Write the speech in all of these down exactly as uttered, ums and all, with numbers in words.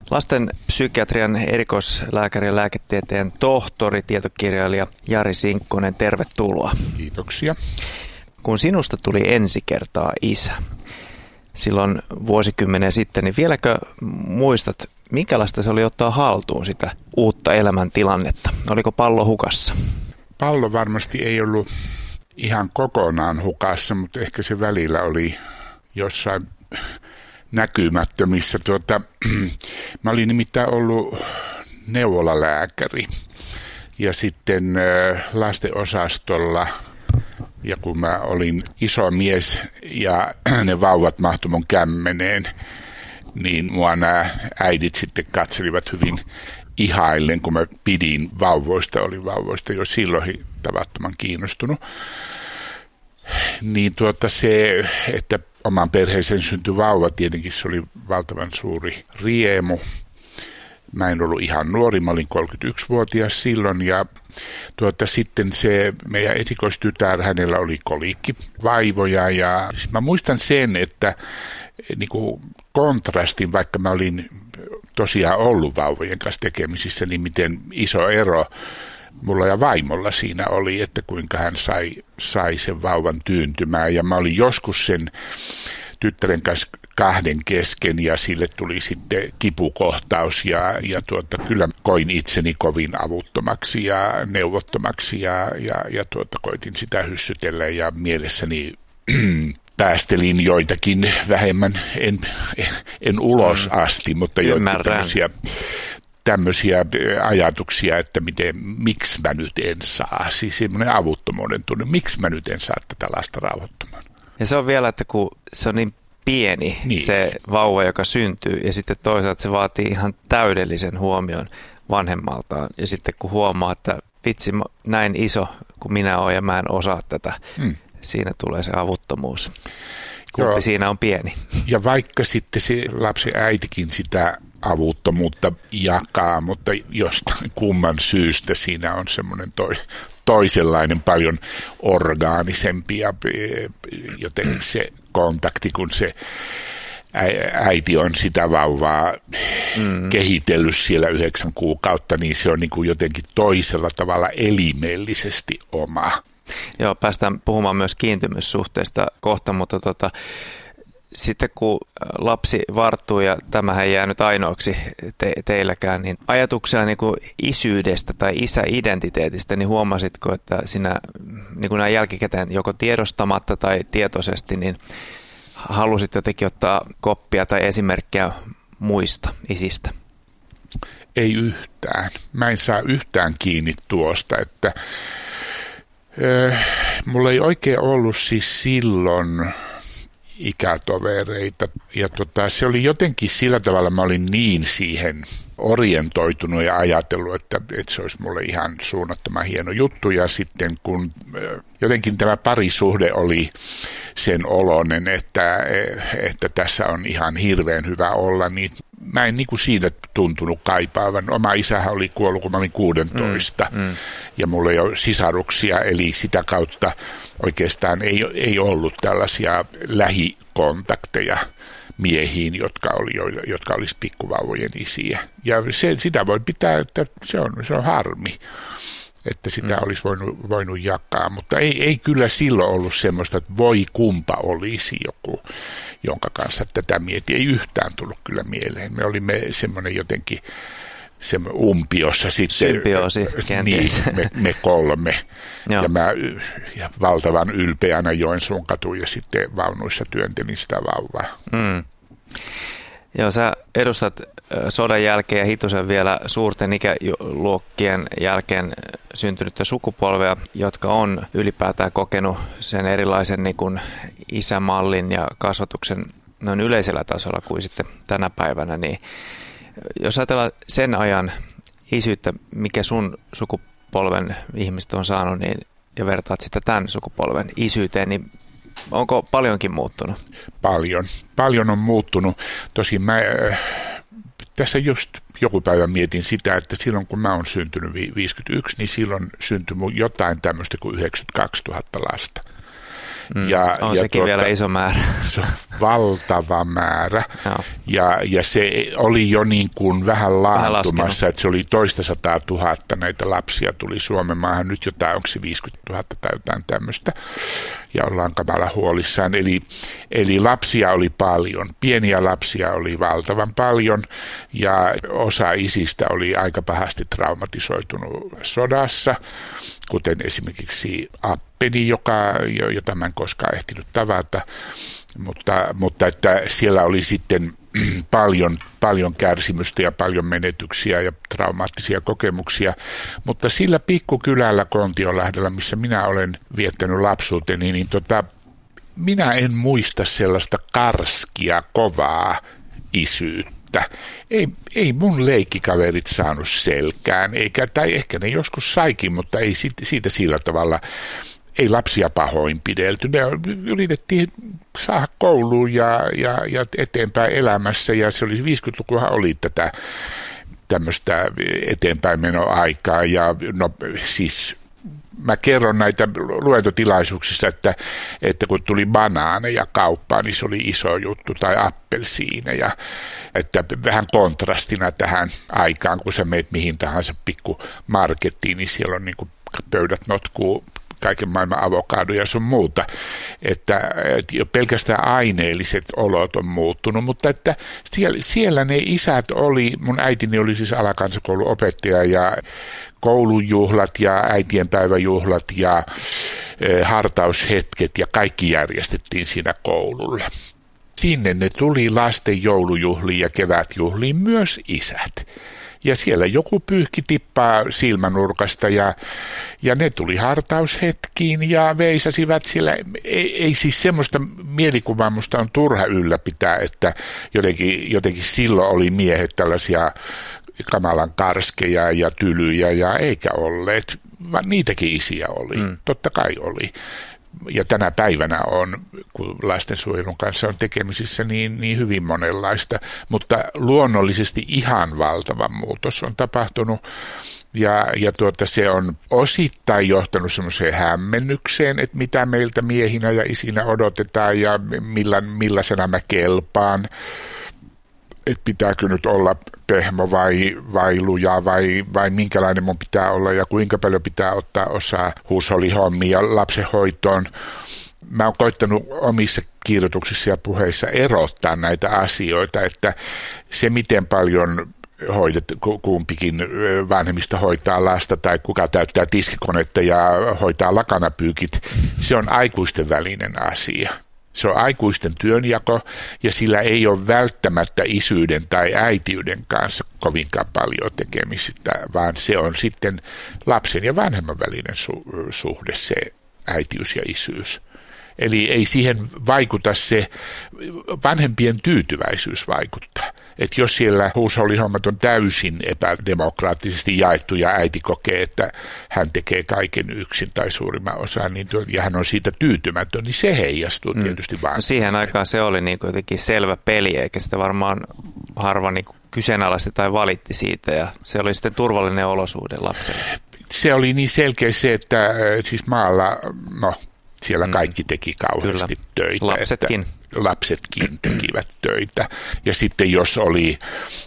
Lasten psykiatrian erikoislääkäri ja lääketieteen tohtori, tietokirjailija Jari Sinkkonen, tervetuloa. Kiitoksia. Kun sinusta tuli ensi kertaa isä silloin vuosikymmenen sitten, niin vieläkö muistat, minkälaista se oli ottaa haltuun sitä uutta elämäntilannetta? Oliko pallo hukassa? Pallo varmasti ei ollut ihan kokonaan hukassa, mutta ehkä se välillä oli jossain näkymättömissä. Tuota, mä olin nimittäin ollut neuvolalääkäri ja sitten lastenosastolla, ja kun mä olin iso mies ja ne vauvat mahtui mun kämmeneen, niin mua nämä äidit sitten katselivat hyvin ihaillen, kun mä pidin vauvoista, olin vauvoista jo silloin tavattoman kiinnostunut. Niin tuota se, että oman perheeseen syntyi vauva, tietenkin se oli valtavan suuri riemu. Mä en ollut ihan nuori, mä olin kolmekymmentäyksivuotias silloin ja tuota, sitten se meidän esikoistytär, hänellä oli koliikkivaivoja ja siis mä muistan sen, että niin kuin kontrastin, vaikka mä olin tosiaan ollut vauvojen kanssa tekemisissä, niin miten iso ero mulla ja vaimolla siinä oli, että kuinka hän sai, sai sen vauvan tyyntymään ja mä olin joskus sen tyttären kanssa kahden kesken ja sille tuli sitten kipukohtaus ja, ja tuota, kyllä koin itseni kovin avuttomaksi ja neuvottomaksi ja, ja, ja tuota, koitin sitä hyssytellä ja mielessäni päästelin joitakin vähemmän, en, en ulos asti, mutta joitakin tämmöisiä, tämmöisiä ajatuksia, että miten, miksi mä nyt en saa, siis semmoinen avuttomuuden tunne, miksi mä nyt en saa tätä lasta rauhoittumaan. Ja se on vielä, että kun se on niin pieni niin. Se vauva, joka syntyy, ja sitten toisaalta se vaatii ihan täydellisen huomion vanhemmaltaan. Ja sitten kun huomaa, että vitsi, näin iso kuin minä olen ja mä en osaa tätä, hmm. siinä tulee se avuttomuus. Kumpi Joo. siinä on pieni. Ja vaikka sitten se lapsen äitikin sitä avuttomuutta jakaa, mutta jostain kumman syystä siinä on semmoinen toi, toisenlainen, paljon orgaanisempi ja joten se kontakti, kun se äiti on sitä vauvaa mm. kehitellyt siellä yhdeksän kuukautta, niin se on niin kuin jotenkin toisella tavalla elimellisesti oma. Joo, päästään puhumaan myös kiintymyssuhteista kohta, mutta tota, sitten kun lapsi varttuu, ja tämähän ei jäänyt ainoaksi te- teilläkään, niin ajatuksia niin kuin isyydestä tai isäidentiteetistä, niin huomasitko, että sinä niin kuin näin jälkikäteen joko tiedostamatta tai tietoisesti, niin halusit jotenkin ottaa koppia tai esimerkkejä muista isistä? Ei yhtään. Mä en saa yhtään kiinni tuosta, että äh, mulla ei oikein ollut siis silloin ikätovereita. Ja tota, se oli jotenkin sillä tavalla, mä olin niin siihen orientoitunut ja ajatellut, että, että se olisi mulle ihan suunnattoman hieno juttu. Ja sitten kun jotenkin tämä parisuhde oli sen oloinen, että, että tässä on ihan hirveän hyvä olla, niin mä en niin kuin siitä tuntunut kaipaavan. Oma isähän oli kuollut, kun mä olin kuusitoista mm, mm. ja mulla ei ole sisaruksia, eli sitä kautta oikeastaan ei, ei ollut tällaisia lähikontakteja miehiin, jotka, oli, jotka olisi pikkuvauvojen isiä. Ja se, sitä voi pitää, että se on, se on harmi, että sitä mm. olisi voinut, voinut jakaa, mutta ei, ei kyllä silloin ollut semmoista, että voi kumpa olisi joku, jonka kanssa tätä mietin. Ei yhtään tullut kyllä mieleen. Me olimme semmoinen jotenkin semmoinen umpiossa sitten. Symbioosi kenties. Niin, me, me kolme. Ja mä ja valtavan ylpeänä Joensuun katuun ja sitten vaunuissa työntelin sitä vauvaa. Mm. Joo, sä edustat sodan jälkeen ja hitusen vielä suurten ikäluokkien jälkeen syntynyttä sukupolvea, jotka on ylipäätään kokenut sen erilaisen niin kuin isämallin ja kasvatuksen noin yleisellä tasolla kuin sitten tänä päivänä. Niin jos ajatellaan sen ajan isyyttä, mikä sun sukupolven ihmiset on saanut, niin, ja vertaat sitä tämän sukupolven isyyteen, niin onko paljonkin muuttunut? Paljon. Paljon on muuttunut. Tosin mä äh, tässä just joku päivä mietin sitä, että silloin kun mä oon syntynyt viisikymmentäyksi, niin silloin syntyi jotain tämmöistä kuin yhdeksänkymmentäkaksituhatta lasta. Mm, ja, on ja sekin tuota, vielä iso määrä. Se on valtava määrä. ja, ja se oli jo niin kuin vähän laantumassa, että se oli toista sataa tuhatta näitä lapsia tuli Suomen maahan. Nyt jotain, onko se viisikymmentätuhatta tai jotain tämmöistä. Ja ollaan kamala huolissaan. Eli, eli lapsia oli paljon. Pieniä lapsia oli valtavan paljon ja osa isistä oli aika pahasti traumatisoitunut sodassa, kuten esimerkiksi Appeni, joka, jota mä en koskaan ehtinyt tavata, mutta, mutta että siellä oli sitten paljon, paljon kärsimystä ja paljon menetyksiä ja traumaattisia kokemuksia, mutta sillä pikkukylällä Kontionlahdella, missä minä olen viettänyt lapsuuteni, niin tota, minä en muista sellaista karskia, kovaa isyyttä. Ei, ei mun leikkikaverit saanut selkään, eikä, tai ehkä ne joskus saikin, mutta ei siitä, siitä sillä tavalla, ei lapsia pahoinpidelty. Ne yritettiin saada kouluun ja, ja, ja eteenpäin elämässä, ja se oli viisikymmentälukuhan oli tätä tämmöistä eteenpäin menoaikaa, ja no siis mä kerron näitä luentotilaisuuksissa, että, että kun tuli banaaneja kauppaan, niin se oli iso juttu, tai appelsiineja, että vähän kontrastina tähän aikaan, kun sä meet mihin tahansa pikku markettiin, niin siellä on niin kuin pöydät notkuu kaiken maailman avokadoja ja sun muuta, että, että jo pelkästään aineelliset olot on muuttunut, mutta että siellä, siellä ne isät oli, mun äitini oli siis alakansakouluopettaja ja koulujuhlat ja äitienpäiväjuhlat ja e, hartaushetket ja kaikki järjestettiin siinä koululla. Sinne ne tuli lasten joulujuhliin ja kevätjuhliin myös isät. Ja siellä joku pyyhki tippaa silmänurkasta ja, ja ne tuli hartaushetkiin ja veisasivat siellä. Ei, ei siis semmoista mielikuvaa musta on turha ylläpitää, että jotenkin, jotenkin silloin oli miehet tällaisia kamalan karskeja ja tylyjä ja eikä olleet, vaan niitäkin isiä oli, mm. totta kai oli. Ja tänä päivänä on, kun lastensuojelun kanssa on tekemisissä, niin, niin hyvin monenlaista, mutta luonnollisesti ihan valtava muutos on tapahtunut ja, ja tuota, se on osittain johtanut semmoiseen hämmennykseen, että mitä meiltä miehinä ja isinä odotetaan ja millä, millaisena mä kelpaan. Että pitääkö nyt olla pehmo vai, vai luja vai, vai minkälainen mun pitää olla ja kuinka paljon pitää ottaa osaa huushollihommiin ja lapsenhoitoon. Mä oon koittanut omissa kirjoituksissa ja puheissa erottaa näitä asioita, että se miten paljon hoidet, kumpikin vanhemmista hoitaa lasta tai kuka täyttää tiskikonetta ja hoitaa lakanapyykit, se on aikuisten välinen asia. Se on aikuisten työnjako ja sillä ei ole välttämättä isyyden tai äitiyden kanssa kovinkaan paljon tekemistä, vaan se on sitten lapsen ja vanhemman välinen su- suhde, se äitiys ja isyys. Eli ei siihen vaikuta se, vanhempien tyytyväisyys vaikuttaa. Että jos siellä huushollihommat on täysin epädemokraattisesti jaettu ja äiti kokee, että hän tekee kaiken yksin tai suurimman osan, niin tuo, ja hän on siitä tyytymätön, niin se heijastuu mm. tietysti vaan. No siihen aikaan se oli niin jotenkin selvä peli, eikä sitä varmaan harva niin kyseenalaisti tai valitti siitä, ja se oli sitten turvallinen olosuhde lapselle. Se oli niin selkeä se, että siis maalla, no siellä kaikki teki kauheasti Kyllä. töitä. Lapsetkin. Että lapsetkin tekivät töitä. Ja sitten jos oli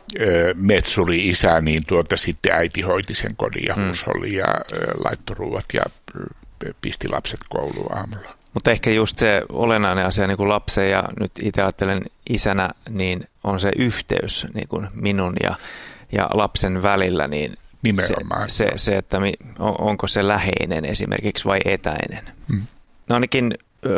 ö, metsuri isä, niin tuota sitten äiti hoiti sen kodin ja huusholli ja ö, laittoi ruuat ja ö, pisti lapset kouluun aamulla. Mutta ehkä just se olennainen asia niin kuin lapsen ja nyt itse ajattelen isänä, niin on se yhteys niin kuin minun ja, ja lapsen välillä, niin Nimenomaan. Se, se, se, että onko se läheinen esimerkiksi vai etäinen. Mm. No ainakin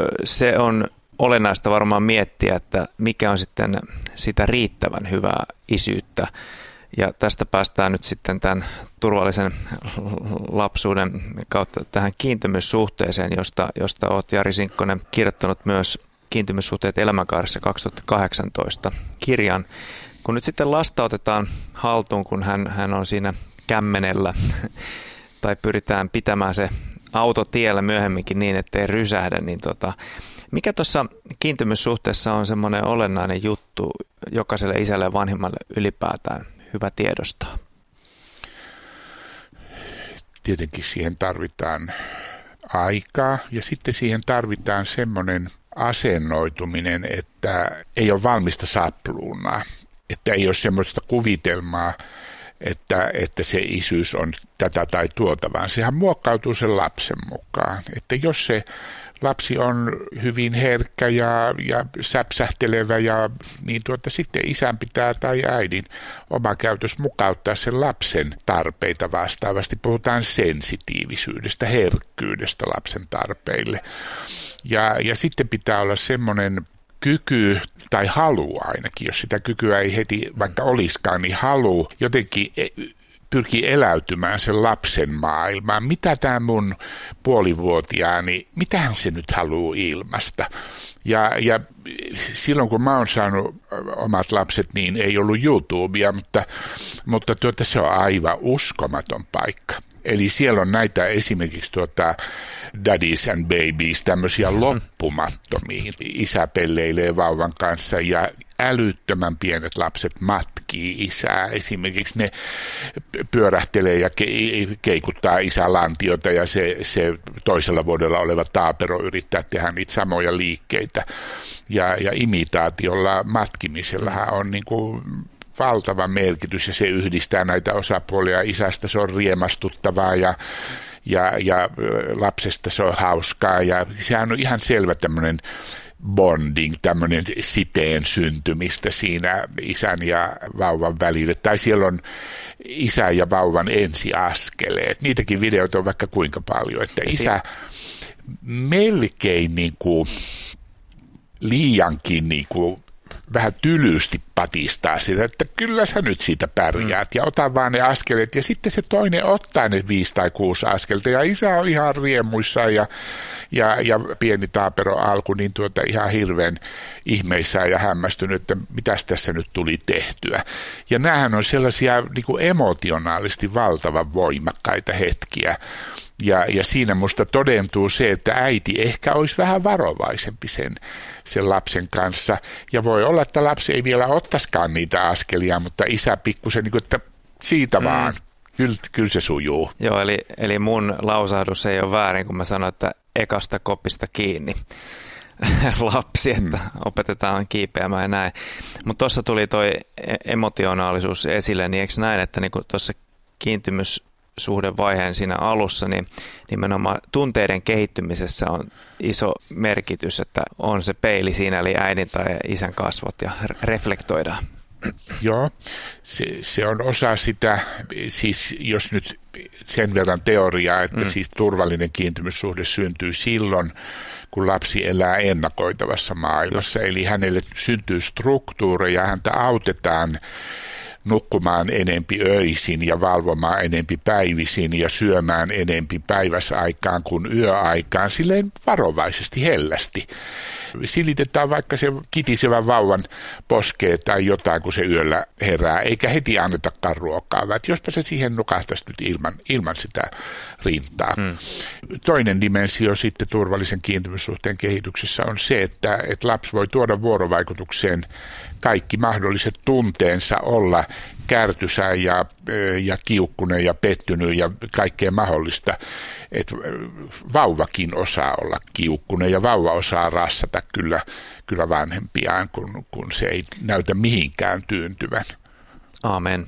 se on olennaista varmaan miettiä, että mikä on sitten sitä riittävän hyvää isyyttä. Ja tästä päästään nyt sitten tämän turvallisen lapsuuden kautta tähän kiintymyssuhteeseen, josta, josta olet Jari Sinkkonen kirjoittanut myös Kiintymyssuhteet elämänkaaressa kaksituhattakahdeksantoista kirjan. Kun nyt sitten lasta otetaan haltuun, kun hän, hän on siinä kämmenellä tai pyritään pitämään se auto tiellä myöhemminkin niin, ettei rysähdä, niin tota, mikä tuossa kiintymyssuhteessa on semmoinen olennainen juttu jokaiselle isälle ja vanhemmalle ylipäätään hyvä tiedostaa? Tietenkin siihen tarvitaan aikaa ja sitten siihen tarvitaan semmoinen asennoituminen, että ei ole valmista sapluunaa, että ei ole semmoista kuvitelmaa, että, että se isyys on tätä tai tuota, vaan sehän muokkautuu sen lapsen mukaan. Että jos se lapsi on hyvin herkkä ja, ja säpsähtelevä, ja, niin tuota, sitten isän pitää tai äidin oma käytös mukauttaa sen lapsen tarpeita vastaavasti. Puhutaan sensitiivisyydestä, herkkyydestä lapsen tarpeille. Ja, ja sitten pitää olla semmoinen kyky tai halu ainakin, jos sitä kykyä ei heti vaikka olisikaan, niin halu jotenkin pyrkii eläytymään sen lapsen maailmaan. Mitä tämä mun puolivuotiaani, mitähän se nyt haluaa ilmasta? Ja, ja silloin kun mä oon saanut omat lapset, niin ei ollut YouTubea, mutta, mutta tuota, se on aivan uskomaton paikka. Eli siellä on näitä esimerkiksi tuota Daddies and Babies, tämmöisiä loppumattomia. Isä pelleilee vauvan kanssa ja älyttömän pienet lapset matkii isää. Esimerkiksi ne pyörähtelee ja keikuttaa isän lantiota ja se, se toisella vuodella oleva taapero yrittää tehdä niitä samoja liikkeitä. Ja, ja imitaatiolla, matkimisellahan on niin kuin valtava merkitys ja se yhdistää näitä osapuolia. Isästä se on riemastuttavaa ja, ja, ja lapsesta se on hauskaa ja sehän on ihan selvä tämmöinen bonding, tämmöinen siteen syntymistä siinä isän ja vauvan välillä. Tai siellä on isän ja vauvan ensiaskeleet. Niitäkin videoita on vaikka kuinka paljon, että isä melkein niin kuin liiankin niin kuin vähän tylysti patistaa sitä, että kyllä sä nyt siitä pärjäät ja ota vaan ne askeleet ja sitten se toinen ottaa ne viisi tai kuusi askelta ja isä on ihan riemuissaan ja, ja, ja pieni taapero alku niin tuota ihan hirveän ihmeissään ja hämmästynyt, että mitäs tässä nyt tuli tehtyä. Ja näähän on sellaisia niin kuin emotionaalisesti valtavan voimakkaita hetkiä. Ja, ja siinä musta todentuu se, että äiti ehkä olisi vähän varovaisempi sen, sen lapsen kanssa. Ja voi olla, että lapsi ei vielä ottaisikaan niitä askelia, mutta isä pikkusen, niin kuin, että siitä mm. vaan, kyllä, kyllä se sujuu. Joo, eli, eli mun lausahdus ei ole väärin, kun mä sanoin, että ekasta kopista kiinni lapsi, että mm. opetetaan kiipeämään ja näin. Mutta tuossa tuli toi emotionaalisuus esille, niin eikö näin, että niinku tuossa kiintymys suhdevaiheen siinä alussa, niin nimenomaan tunteiden kehittymisessä on iso merkitys, että on se peili siinä, eli äidin tai isän kasvot ja reflektoidaan. Joo, se, se on osa sitä, siis jos nyt sen verran teoriaa, että mm. siis turvallinen kiintymyssuhde syntyy silloin, kun lapsi elää ennakoitavassa maailmassa, eli hänelle syntyy struktuureja, häntä autetaan nukkumaan enempi öisin ja valvomaan enempi päivisin ja syömään enempi päiväsaikaan kuin yöaikaan, silleen varovaisesti, hellästi. Silitetään vaikka se kitisevän vauvan poskee tai jotain, kun se yöllä herää, eikä heti annetakaan ruokaa, vaan jospa se siihen nukahtaisi nyt ilman, ilman sitä rintaa. Hmm. Toinen dimensio sitten turvallisen kiintymyssuhteen kehityksessä on se, että, että lapsi voi tuoda vuorovaikutukseen kaikki mahdolliset tunteensa, olla kärtysä ja, ja kiukkunen ja pettynyt ja kaikkea mahdollista. Et vauvakin osaa olla kiukkunen ja vauva osaa rassata kyllä, kyllä vanhempiaan, kun, kun se ei näytä mihinkään tyyntyvän. Aamen.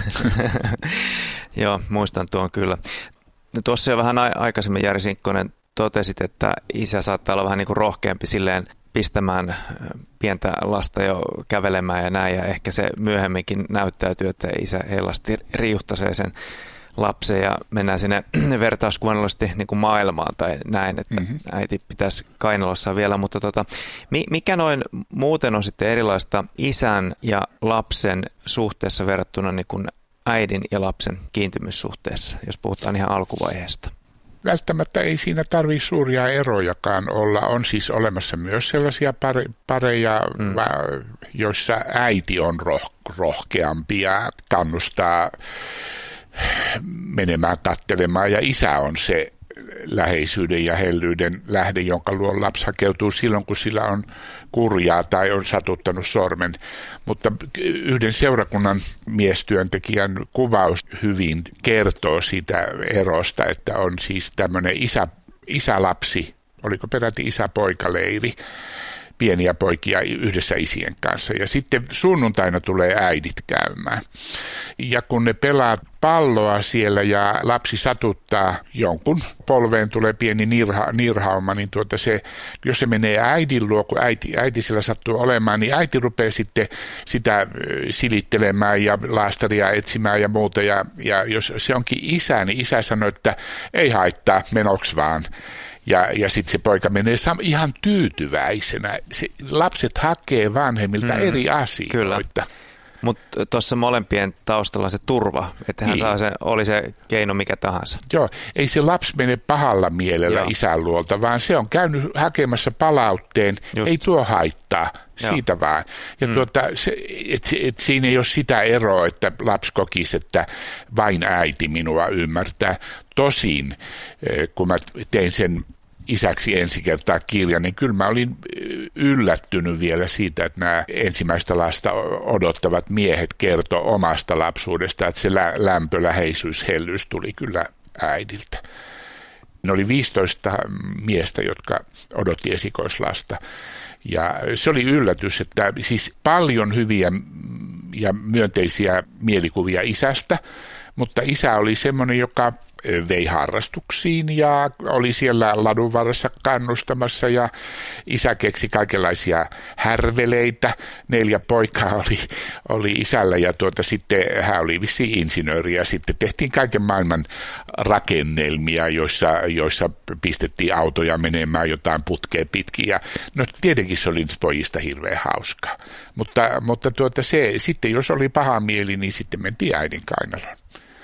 Joo, muistan tuon kyllä. Tuossa jo vähän aikaisemmin Jari Sinkkonen totesit, että isä saattaa olla vähän niin kuin rohkeampi silleen pistämään pientä lasta jo kävelemään ja näin, ja ehkä se myöhemminkin näyttäytyy, että isä hellasti riuhtaisee sen lapsen ja mennään sinne vertauskuvallisesti niin kuin maailmaan tai näin, että mm-hmm. äiti pitäisi kainalossa vielä, mutta tota, mikä noin muuten on sitten erilaista isän ja lapsen suhteessa verrattuna niin kuin äidin ja lapsen kiintymyssuhteessa, jos puhutaan ihan alkuvaiheesta? Välttämättä ei siinä tarvitse suuria erojakaan olla. On siis olemassa myös sellaisia pare, pareja, mm. joissa äiti on roh, rohkeampi ja kannustaa menemään katselemaan ja isä on se läheisyyden ja hellyyden lähde, jonka luo lapsi hakeutuu silloin, kun sillä on kurjaa tai on satuttanut sormen. Mutta yhden seurakunnan miestyöntekijän kuvaus hyvin kertoo siitä erosta, että on siis tämmöinen isä isä-lapsi, oliko peräti isä-poikaleiri, pieniä poikia yhdessä isien kanssa. Ja sitten sunnuntaina tulee äidit käymään. Ja kun ne pelaa palloa siellä ja lapsi satuttaa jonkun polveen, tulee pieni nirha, nirhauma, niin tuota se, jos se menee äidin luo, kun äiti, äiti siellä sattuu olemaan, niin äiti rupeaa sitten sitä silittelemään ja laastaria etsimään ja muuta. Ja, ja jos se onkin isä, niin isä sanoo, että ei haittaa, menoks vaan. Ja, ja sitten se poika menee sam- ihan tyytyväisenä. Se, lapset hakee vanhemmilta mm, eri asioita. Kyllä, mutta tuossa molempien taustalla se turva, että hän niin. saa se, oli se keino mikä tahansa. Joo, ei se lapsi mene pahalla mielellä Joo. isän luolta, vaan se on käynyt hakemassa palautteen, Just. ei tuo haittaa. Siitä Joo. vaan. Ja mm. tuota, se, et, et siinä ei ole sitä eroa, että lapsi kokisi, että vain äiti minua ymmärtää. Tosin, kun mä tein sen isäksi ensi kertaa kirjan, niin kyllä mä olin yllättynyt vielä siitä, että nämä ensimmäistä lasta odottavat miehet kertoo omasta lapsuudesta, että se lä- lämpö, läheisyys, hellyys tuli kyllä äidiltä. Ne oli viisitoista miestä, jotka odotti esikoislasta. Ja se oli yllätys, että siis paljon hyviä ja myönteisiä mielikuvia isästä, mutta isä oli semmoinen, joka vei harrastuksiin ja oli siellä ladun varressa kannustamassa ja isä keksi kaikenlaisia härveleitä. Neljä poikaa oli, oli isällä ja tuota, sitten hän oli vissiin insinööri ja sitten tehtiin kaiken maailman rakennelmia, joissa, joissa pistettiin autoja menemään jotain putkea pitkin ja no tietenkin se oli pojista hirveän hauskaa, mutta, mutta tuota, se, sitten jos oli paha mieli, niin sitten mentiin äidin kainaloon.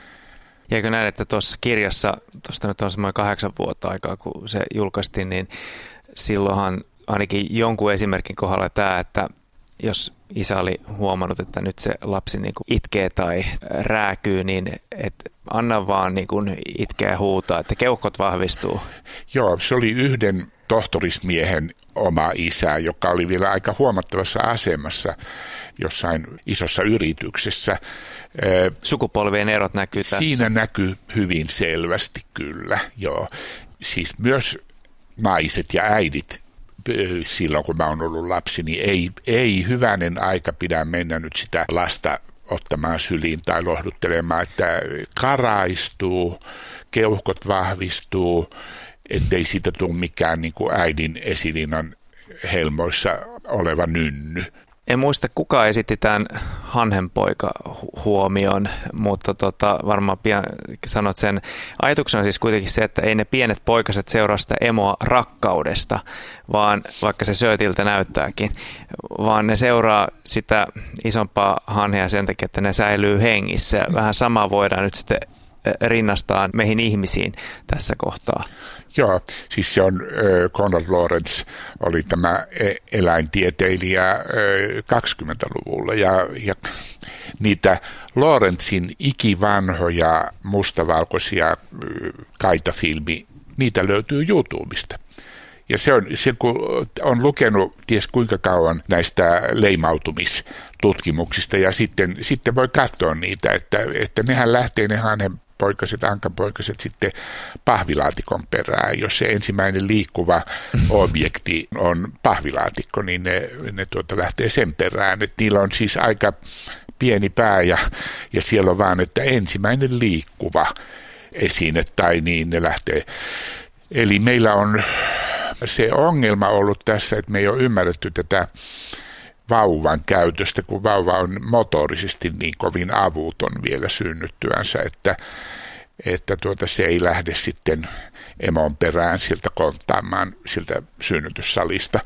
Jäikö näin, että tuossa kirjassa, tuosta nyt on semmoinen kahdeksan vuotta aikaa, kun se julkaistiin, niin silloinhan ainakin jonkun esimerkin kohdalla tämä, että jos isä oli huomannut, että nyt se lapsi niin kuin itkee tai rääkyy, niin et anna vaan niin kuin itkeä ja huutaa, että keuhkot vahvistuu. Joo, se oli yhden tohtorismiehen oma isä, joka oli vielä aika huomattavassa asemassa jossain isossa yrityksessä. Sukupolvien erot näkyy tässä. Siinä näkyy hyvin selvästi kyllä, joo. Siis myös naiset ja äidit silloin, kun mä oon ollut lapsi, niin ei, ei hyvänen aika pidä mennä nyt sitä lasta ottamaan syliin tai lohduttelemaan, että karaistuu, keuhkot vahvistuu, ettei siitä tule mikään niin kuin äidin esilinnan helmoissa oleva nynny. En muista, kuka esitti tämän hanhenpoika-huomion, mutta tota, varmaan pian sanot sen. Ajatuksena on siis kuitenkin se, että ei ne pienet poikaset seuraa sitä emoa rakkaudesta, vaan vaikka se söötiltä näyttääkin, vaan ne seuraa sitä isompaa hanhea sen takia, että ne säilyy hengissä. Vähän samaa voidaan nyt sitten rinnastaa meihin ihmisiin tässä kohtaa. Joo, siis se on, Konrad Lorenz oli tämä eläintieteilijä kaksikymmentäluvulla ja, ja niitä Lorenzin ikivanhoja mustavalkoisia kaitafilmi, niitä löytyy YouTubesta. Ja se on, se kun on lukenut ties kuinka kauan näistä leimautumistutkimuksista ja sitten, sitten voi katsoa niitä, että, että nehän lähtee ne hanhen poikaset, ankanpoikaset sitten pahvilaatikon perään. Jos se ensimmäinen liikkuva objekti on pahvilaatikko, niin ne, ne tuota lähtee sen perään. Et niillä on siis aika pieni pää ja, ja siellä on vaan, että ensimmäinen liikkuva esine tai niin ne lähtee. Eli meillä on se ongelma ollut tässä, että me ei ole ymmärretty tätä vauvan käytöstä, kun vauva on motorisesti niin kovin avuton vielä synnyttyänsä, että, että tuota, se ei lähde sitten emon perään siltä konttaamaan siltä synnytyssalista,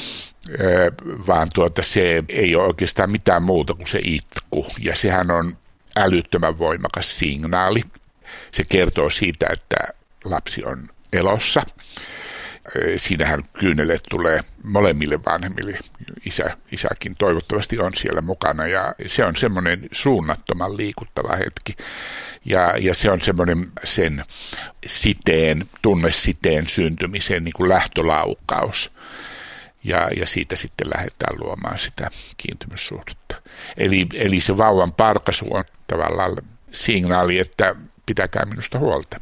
vaan tuota, se ei ole oikeastaan mitään muuta kuin se itku, ja sehän on älyttömän voimakas signaali. Se kertoo siitä, että lapsi on elossa. Siinähän kyynelet tulee molemmille vanhemmille. Isä, isäkin toivottavasti on siellä mukana ja se on semmoinen suunnattoman liikuttava hetki. Ja, ja se on semmoinen sen siteen, tunnesiteen syntymisen niin kuin lähtölaukaus. Ja, ja siitä sitten lähdetään luomaan sitä kiintymyssuhdetta. Eli, eli se vauvan parkaisu on tavallaan signaali, että pitäkää minusta huolta.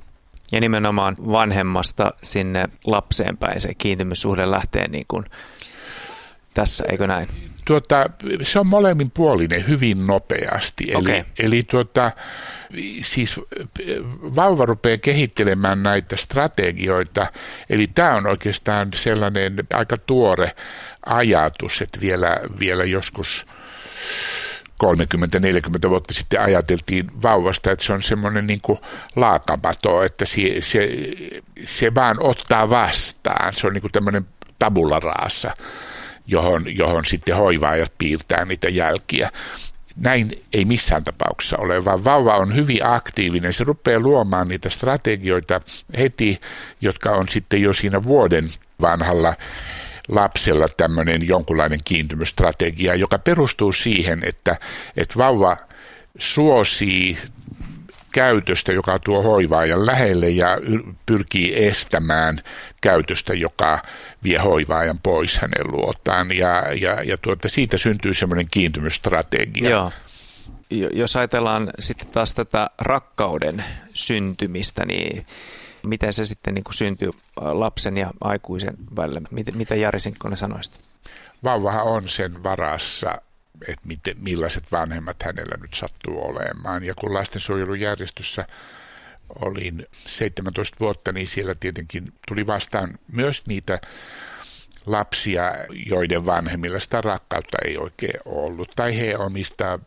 Ja nimenomaan vanhemmasta sinne lapseen päin se kiintymyssuhde lähtee niin kuin tässä, eikö näin? Tuota, se on molemminpuolinen hyvin nopeasti. Eli, Okay. eli tuota, siis vauva rupeaa kehittelemään näitä strategioita. Eli tämä on oikeastaan sellainen aika tuore ajatus, että vielä, vielä joskus kolmekymmentä neljäkymmentä vuotta sitten ajateltiin vauvasta, että se on semmoinen niin kuin laakamato, että se, se, se vaan ottaa vastaan. Se on niin kuin tämmöinen tabula rasa, johon, johon sitten hoivaajat piirtää niitä jälkiä. Näin ei missään tapauksessa ole, vaan vauva on hyvin aktiivinen. Se rupeaa luomaan niitä strategioita heti, jotka on sitten jo siinä vuoden vanhalla lapsella tämmöinen jonkunlainen kiintymysstrategia, joka perustuu siihen, että, että vauva suosii käytöstä, joka tuo hoivaajan lähelle ja pyrkii estämään käytöstä, joka vie hoivaajan pois hänen luotaan. Ja, ja, ja tuota, siitä syntyy semmoinen kiintymysstrategia. Joo. Jos ajatellaan sitten taas tätä rakkauden syntymistä, niin miten se sitten niin kuin syntyy lapsen ja aikuisen välillä? Mitä Jari Sinkkonen sanoisit? Vauvahan on sen varassa, että miten, millaiset vanhemmat hänellä nyt sattuu olemaan. Ja kun lastensuojelujärjestössä olin seitsemäntoista vuotta, niin siellä tietenkin tuli vastaan myös niitä lapsia, joiden vanhemmilla sitä rakkautta ei oikein ollut. Tai he omista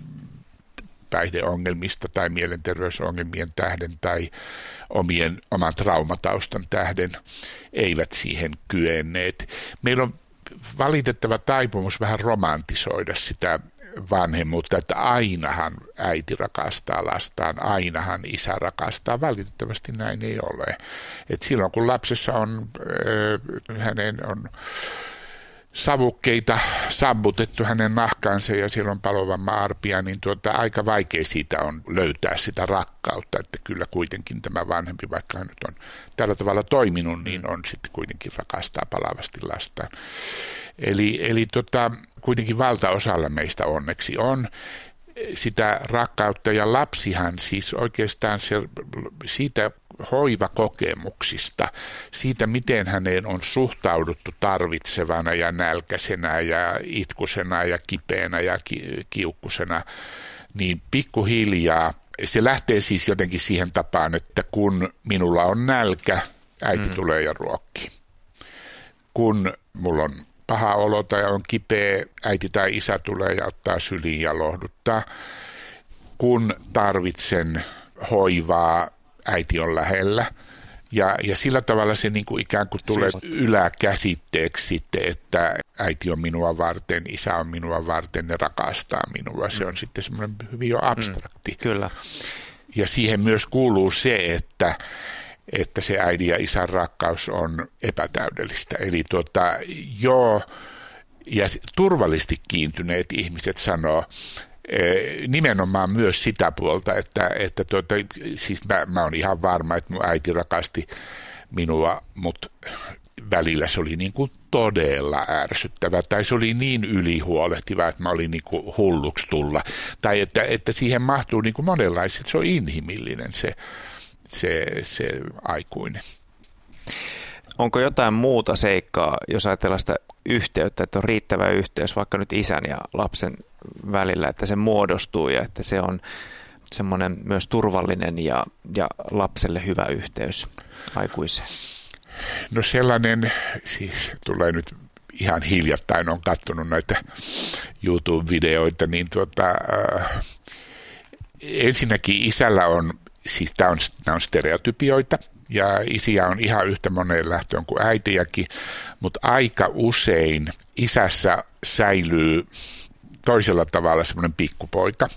päihdeongelmista tai mielenterveysongelmien tähden tai omien, oman traumataustan tähden eivät siihen kyenneet. Meillä on valitettava taipumus vähän romantisoida sitä vanhemmuutta, että ainahan äiti rakastaa lastaan, ainahan isä rakastaa. Valitettavasti näin ei ole. Et silloin kun lapsessa on, äh, hänen on savukkeita sammutettu hänen nahkaansa ja siellä on palovamma arpia, niin tuota, aika vaikea siitä on löytää sitä rakkautta, että kyllä kuitenkin tämä vanhempi, vaikka hän nyt on tällä tavalla toiminut, niin on sitten kuitenkin rakastaa palavasti lastaan. Eli, eli tota, kuitenkin valtaosalla meistä onneksi on sitä rakkautta ja lapsihan siis oikeastaan se, siitä hoivakokemuksista, siitä miten häneen on suhtauduttu tarvitsevana ja nälkäisenä ja itkusena ja kipeänä ja ki- kiukkusena, niin pikkuhiljaa se lähtee siis jotenkin siihen tapaan, että kun minulla on nälkä, äiti mm. tulee ja ruokkii. Kun mulla on paha olo tai on kipeä, äiti tai isä tulee ja ottaa syliin ja lohduttaa. Kun tarvitsen hoivaa, äiti on lähellä. Ja, ja sillä tavalla se niin kuin ikään kuin tulee yläkäsitteeksi sitten, että äiti on minua varten, isä on minua varten, ne rakastaa minua. Se on sitten semmoinen hyvin jo abstrakti. Mm, kyllä. Ja siihen myös kuuluu se, että että se äidin ja isän rakkaus on epätäydellistä. Eli tuota, joo, ja turvallisesti kiintyneet ihmiset sanoo nimenomaan myös sitä puolta, että, että tuota, siis mä, mä oon ihan varma, että mun äiti rakasti minua, mutta välillä se oli niin kuin todella ärsyttävä, tai se oli niin ylihuolehtiva, että mä olin niin kuin hulluksi tulla, tai että, että siihen mahtuu niin kuin monenlaiset, se on inhimillinen se Se, se aikuinen. Onko jotain muuta seikkaa, jos ajatellaan sitä yhteyttä, että on riittävä yhteys vaikka nyt isän ja lapsen välillä, että se muodostuu ja että se on semmoinen myös turvallinen ja, ja lapselle hyvä yhteys aikuiseen? No sellainen, siis tulee nyt ihan hiljattain, on katsonut näitä YouTube-videoita, niin tuota, äh, ensinnäkin isällä on Siis tämä on, on stereotypioita ja isiä on ihan yhtä moneen lähtöön kuin äitiäkin, mutta aika usein isässä säilyy toisella tavalla semmoinen pikkupoika.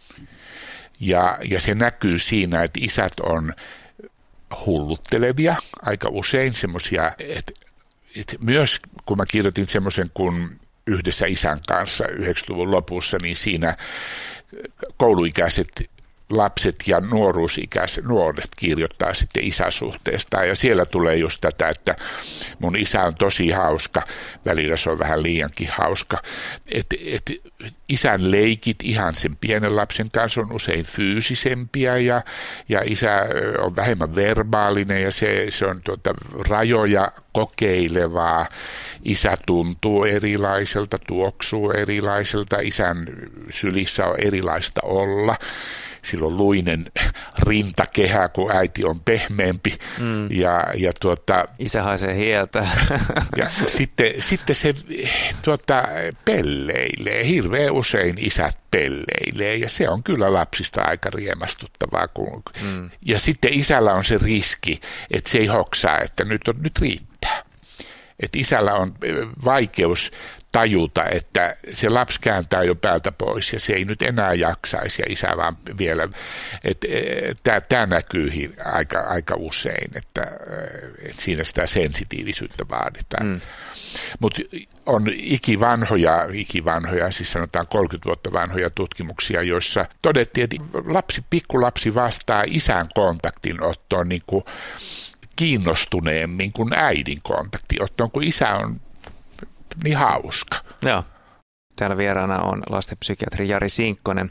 Ja, ja se näkyy siinä, että isät on hulluttelevia, aika usein semmoisia, että, että myös kun mä kirjoitin semmoisen kun yhdessä isän kanssa yhdeksänkymmentäluvun lopussa, niin siinä kouluikäiset lapset ja nuoruusikäiset nuoret kirjoittaa sitten isäsuhteestaan, ja siellä tulee just tätä, että mun isä on tosi hauska, välillä se on vähän liiankin hauska, että et, isän leikit ihan sen pienen lapsen kanssa on usein fyysisempiä, ja, ja isä on vähemmän verbaalinen, ja se, se on tuota, rajoja kokeilevaa. Isä tuntuu erilaiselta, tuoksuu erilaiselta, isän sylissä on erilaista olla. Silloin luinen rintakehä, kun äiti on pehmeämpi. Mm. Ja, ja tuota, isä haisee hieltä. Ja sitten, sitten se tuota, pelleilee. Hirveän usein isät pelleilee. Ja se on kyllä lapsista aika riemastuttavaa. Kun, mm. Ja sitten isällä on se riski, että se ei hoksaa, että nyt, on, nyt riittää. Että isällä on vaikeus tajuta, että se lapsi kääntää jo päältä pois ja se ei nyt enää jaksaisi ja isä vaan vielä, että tämä näkyy aika, aika usein, että, että siinä sitä sensitiivisyyttä vaaditaan. Mm. Mutta on ikivanhoja, ikivanhoja, siis sanotaan kolmekymmentä vuotta vanhoja tutkimuksia, joissa todettiin, että lapsi, pikkulapsi vastaa isän kontaktinottoon niin kuin kiinnostuneemmin kuin äidin kontaktiottoon, kun isä on niin hauska. Joo. Täällä vieraana on lastenpsykiatri Jari Sinkkonen.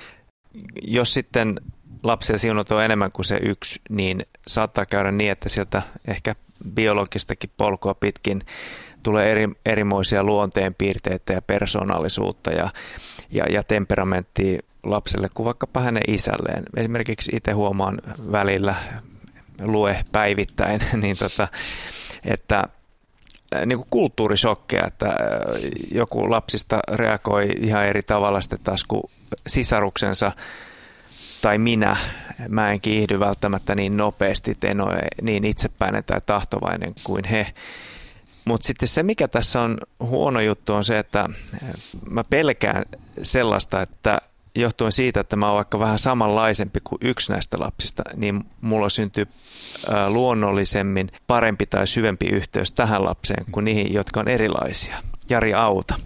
Jos sitten lapsia siunatoo enemmän kuin se yksi, niin saattaa käydä niin, että sieltä ehkä biologistakin polkua pitkin tulee eri, erimoisia luonteenpiirteitä ja persoonallisuutta ja, ja, ja temperamenttia lapselle kuin vaikkapa hänen isälleen. Esimerkiksi itse huomaan välillä, lue päivittäin, niin tota, että niin kuin kulttuurishokkeja, että joku lapsista reagoi ihan eri tavalla sitten taas kuin sisaruksensa tai minä. Mä en kiihdy välttämättä niin nopeasti, en ole niin itsepäinen tai tahtovainen kuin he. Mutta sitten se, mikä tässä on huono juttu, on se, että mä pelkään sellaista, että johtuen siitä, että mä oon vaikka vähän samanlaisempi kuin yksi näistä lapsista, niin mulla syntyy ää, luonnollisemmin parempi tai syvempi yhteys tähän lapseen kuin niihin, jotka on erilaisia. Jari, auta.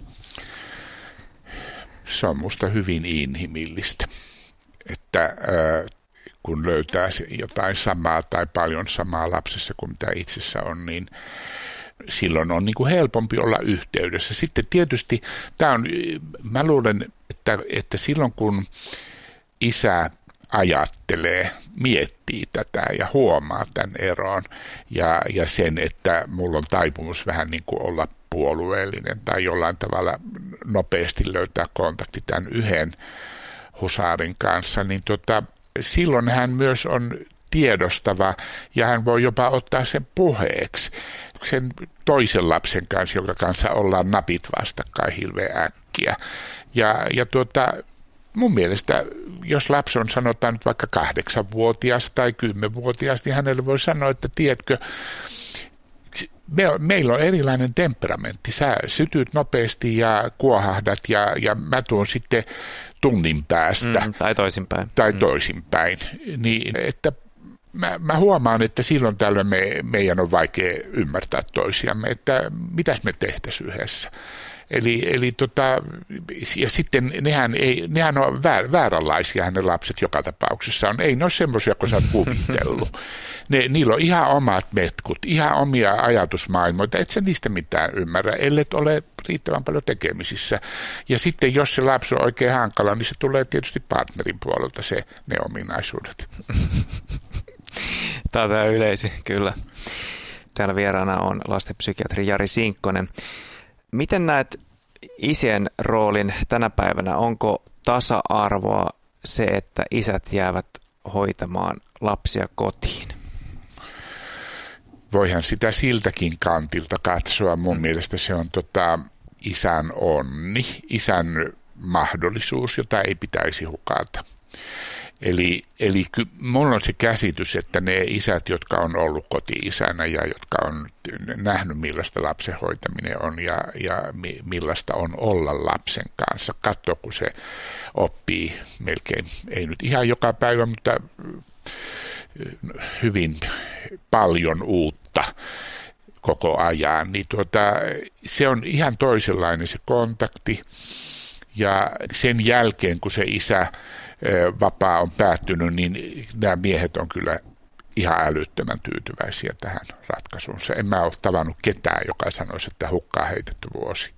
Se on musta hyvin inhimillistä, että ää, kun löytää jotain samaa tai paljon samaa lapsessa kuin mitä itsessä on, niin silloin on niin kuin helpompi olla yhteydessä. Sitten tietysti tämä on, mä luulen, että, että silloin kun isä ajattelee, miettii tätä ja huomaa tämän eron ja, ja sen, että mulla on taipumus vähän niin kuin olla puolueellinen tai jollain tavalla nopeasti löytää kontakti tämän yhden husaarin kanssa, niin tota, silloin hän myös on tiedostava ja hän voi jopa ottaa sen puheeksi sen toisen lapsen kanssa, jonka kanssa ollaan napit vastakkain hirveän äkkiä. Ja, ja tuota, mun mielestä, jos lapsi on sanotaan nyt vaikka kahdeksanvuotias tai kymmenvuotias, niin hänelle voi sanoa, että tiedätkö, me, meillä on erilainen temperamentti. Sä sytyt nopeasti ja kuohahdat ja, ja mä tuon sitten tunnin päästä. Mm, tai toisinpäin. Tai toisinpäin. Mm. Niin, että Mä, mä huomaan, että silloin tällöin me, meidän on vaikea ymmärtää toisiamme, että mitäs me tehtäisiin yhdessä. Eli, eli tota, ja sitten nehän, ei, nehän on väär, vääränlaisia ne lapset joka tapauksessa on. Ei ne ole semmoisia, kun sä oot kuvitellut. Ne, niillä on ihan omat metkut, ihan omia ajatusmaailmoita, et sä niistä mitään ymmärrä, ellet ole riittävän paljon tekemisissä. Ja sitten jos se lapsi on oikein hankala, niin se tulee tietysti partnerin puolelta se, ne ominaisuudet. Tämä on tämä yleisin, kyllä. Täällä vieraana on lastenpsykiatri Jari Sinkkonen. Miten näet isien roolin tänä päivänä? Onko tasa-arvoa se, että isät jäävät hoitamaan lapsia kotiin? Voihan sitä siltäkin kantilta katsoa. Mun mm. mielestä se on tota, isän onni, isän mahdollisuus, jota ei pitäisi hukata. Eli, eli minulla on se käsitys, että ne isät, jotka on ollut koti-isänä ja jotka on nähnyt millaista lapsen hoitaminen on ja, ja millaista on olla lapsen kanssa. Katso, kun se oppii melkein, ei nyt ihan joka päivä, mutta hyvin paljon uutta koko ajan. Niin tuota, se on ihan toisenlainen se kontakti ja sen jälkeen, kun se isä vapaa on päättynyt, niin nämä miehet on kyllä ihan älyttömän tyytyväisiä tähän ratkaisuun. En mä ole tavannut ketään, joka sanoisi, että hukkaa heitetty vuosi.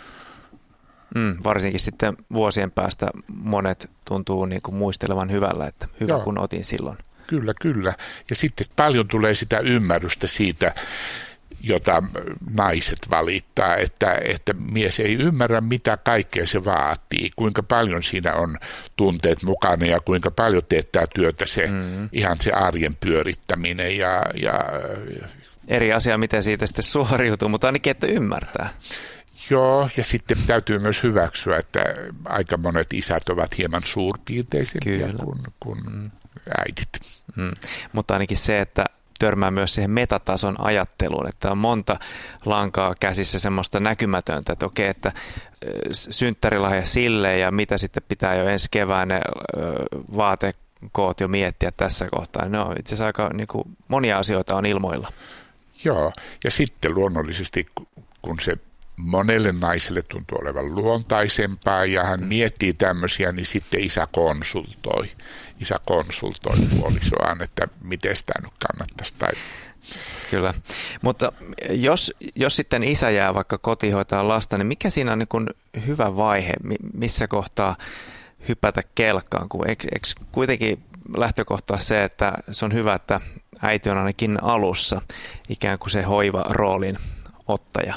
Mm, varsinkin sitten vuosien päästä monet tuntuu niin kuin muistelevan hyvällä, että hyvä Joo. kun otin silloin. Kyllä, kyllä. Ja sitten paljon tulee sitä ymmärrystä siitä, jota naiset valittaa, että, että mies ei ymmärrä, mitä kaikkea se vaatii, kuinka paljon siinä on tunteet mukana ja kuinka paljon teettää työtä se mm-hmm. ihan se arjen pyörittäminen. Ja, ja, Eri asia, miten siitä sitten suoriutuu, mutta ainakin, että ymmärtää. Joo, ja sitten täytyy myös hyväksyä, että aika monet isät ovat hieman suurpiirteisempiä kuin, kuin mm. äidit. Mm. Mutta ainakin se, että törmää myös siihen metatason ajatteluun, että on monta lankaa käsissä semmoista näkymätöntä, että okei, että synttärilahja sille ja mitä sitten pitää jo ensi kevään ne vaatekoot jo miettiä tässä kohtaa. No itse asiassa aika niin kuin, monia asioita on ilmoilla. Joo, ja sitten luonnollisesti kun se monelle naiselle tuntuu olevan luontaisempaa ja hän miettii tämmöisiä, niin sitten isä konsultoi. Isä konsultoi puolisoaan, että miten tämä nyt kannattaisi. Tai... Kyllä, mutta jos, jos sitten isä jää vaikka kotiin hoitaa lasta, niin mikä siinä on niin kuin hyvä vaihe, missä kohtaa hypätä kelkkaan? Kun eikö, eikö kuitenkin lähtökohtaa se, että se on hyvä, että äiti on ainakin alussa ikään kuin se hoivaroolin ottaja?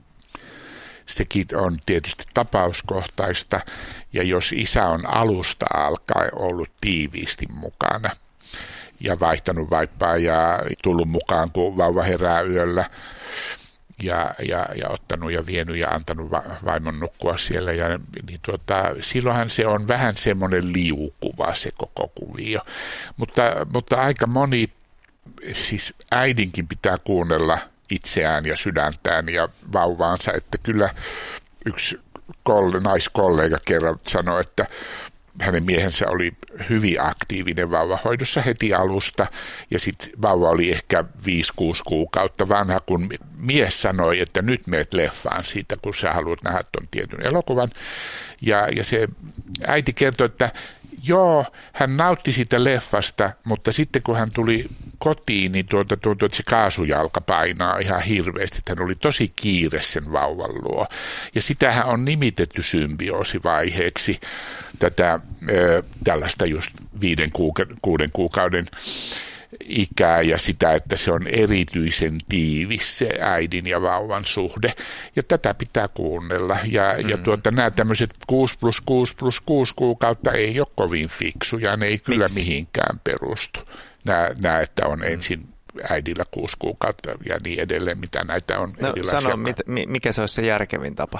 Sekin on tietysti tapauskohtaista, ja jos isä on alusta alkaen ollut tiiviisti mukana ja vaihtanut vaippaa ja tullut mukaan, kun vauva herää yöllä ja, ja, ja ottanut ja vienyt ja antanut vaimon nukkua siellä, ja, niin tuota, silloinhan se on vähän semmoinen liukuva se koko kuvio. Mutta, mutta aika moni, siis äidinkin pitää kuunnella itseään ja sydäntään ja vauvaansa, että kyllä yksi kolle, naiskollega kerran sanoi, että hänen miehensä oli hyvin aktiivinen vauvahoidossa heti alusta ja sitten vauva oli ehkä viisi kuusi kuukautta vanha, kun mies sanoi, että nyt meet leffaan siitä, kun sä haluat nähdä ton tietyn elokuvan. Ja, ja se äiti kertoi, että joo, hän nautti siitä leffasta, mutta sitten kun hän tuli kotiin, niin tuota, tuntui, että se kaasujalka painaa ihan hirveästi. Että hän oli tosi kiire sen vauvan luo. Ja sitähän on nimitetty symbioosivaiheeksi, tätä ö, tällaista just viiden kuuka- kuuden kuukauden ikää ja sitä, että se on erityisen tiivis se äidin ja vauvan suhde. Ja tätä pitää kuunnella. Ja, mm. ja tuota, nämä tämmöiset kuusi plus kuusi plus kuusi kuukautta ei ole kovin fiksuja. Ne ei kyllä Miks? mihinkään perustu. Nämä, nämä, että on ensin äidillä kuusi kuukautta ja niin edelleen, mitä näitä on no, erilaisia. Sano, mikä se olisi se järkevin tapa?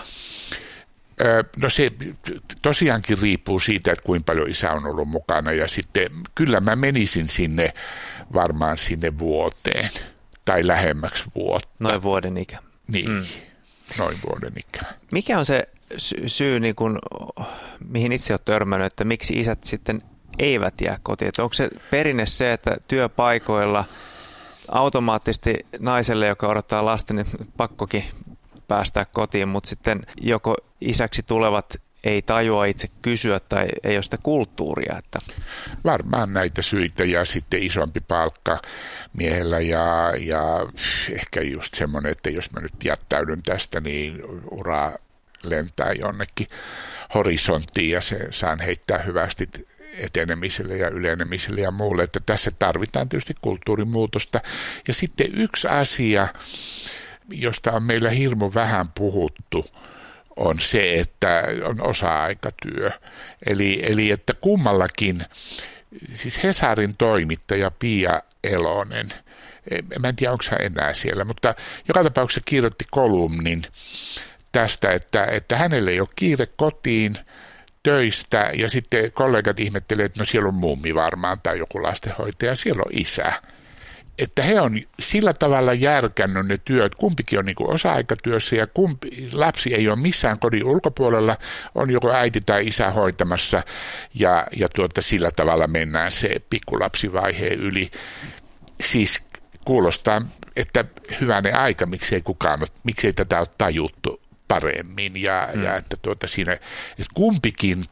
No se tosiaankin riippuu siitä, että kuinka paljon isä on ollut mukana, ja sitten kyllä mä menisin sinne varmaan sinne vuoteen tai lähemmäksi vuotta. Noin vuoden ikä. Niin, mm. noin vuoden ikä. Mikä on se sy- syy, niin kun, mihin itse olet törmännyt, että miksi isät sitten eivät jää kotiin? Että onko se perinne se, että työpaikoilla automaattisesti naiselle, joka odottaa lasta, niin pakkokin päästää kotiin, mutta sitten joko isäksi tulevat ei tajua itse kysyä tai ei ole sitä kulttuuria. Että... Varmaan näitä syitä ja sitten isompi palkka miehellä ja, ja ehkä just semmoinen, että jos mä nyt jättäydyn tästä, niin ura lentää jonnekin horisonttiin ja se saan heittää hyvästi etenemiselle ja ylenemiselle ja muulle, että tässä tarvitaan tietysti kulttuurimuutosta. Ja sitten yksi asia, josta on meillä hirmu vähän puhuttu, on se, että on osa-aikatyö. Eli, eli että kummallakin, siis Hesarin toimittaja Pia Elonen, mä en tiedä onko hän enää siellä, mutta joka tapauksessa kirjoitti kolumnin tästä, että, että hänelle ei ole kiire kotiin töistä ja sitten kollegat ihmettelee, että no siellä on mummi varmaan tai joku lastenhoitaja, siellä on isä. Että he on sillä tavalla järkännyt ne työt, kumpikin on niin kuin osa-aikatyössä ja kumpi, lapsi ei ole missään kodin ulkopuolella, on joko äiti tai isä hoitamassa ja, ja tuota, sillä tavalla mennään se pikkulapsivaiheen yli. Siis kuulostaa, että hyvänen aika, miksei kukaan ole, miksei tätä ole tajuttu paremmin ja, mm. ja että tuota siinä, että kumpikin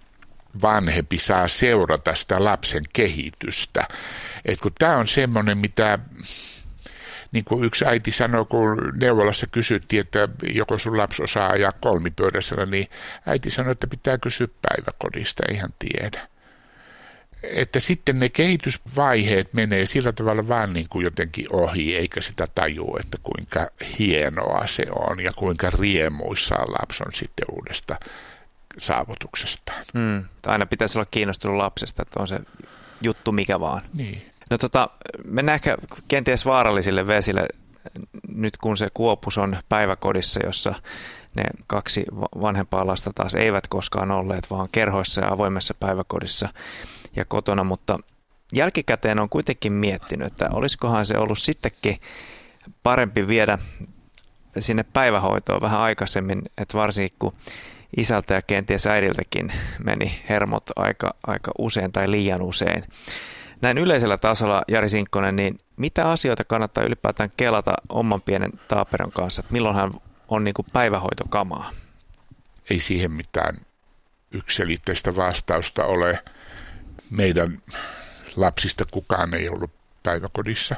vanhempi saa seurata sitä lapsen kehitystä. Et kun tämä on semmoinen, mitä niin kuin yksi äiti sanoi, kun neuvolassa kysyttiin, että joko sun lapsi osaa ajaa kolmipyöräisellä, niin äiti sanoi, että pitää kysyä päiväkodista, eihän tiedä. Että sitten ne kehitysvaiheet menee sillä tavalla vaan niin kuin jotenkin ohi, eikä sitä tajua, että kuinka hienoa se on ja kuinka riemuissaan lapsi on sitten uudesta saavutuksestaan. Mm, aina pitäisi olla kiinnostunut lapsesta, että on se juttu mikä vaan. Niin. No tota, mennään ehkä kenties vaarallisille vesille nyt kun se Kuopus on päiväkodissa, jossa ne kaksi vanhempaa lasta taas eivät koskaan olleet, vaan kerhoissa ja avoimessa päiväkodissa ja kotona, mutta jälkikäteen on kuitenkin miettinyt, että olisikohan se ollut sittenkin parempi viedä sinne päivähoitoon vähän aikaisemmin, että varsinkin kun isältä ja kenties äidiltäkin meni hermot aika, aika usein tai liian usein. Näin yleisellä tasolla, Jari Sinkkonen, niin mitä asioita kannattaa ylipäätään kelata oman pienen Taaperon kanssa, että milloinhan on niin kuin päivähoitokamaa? Ei siihen mitään yksiselitteistä vastausta ole. Meidän lapsista kukaan ei ollut päiväkodissa.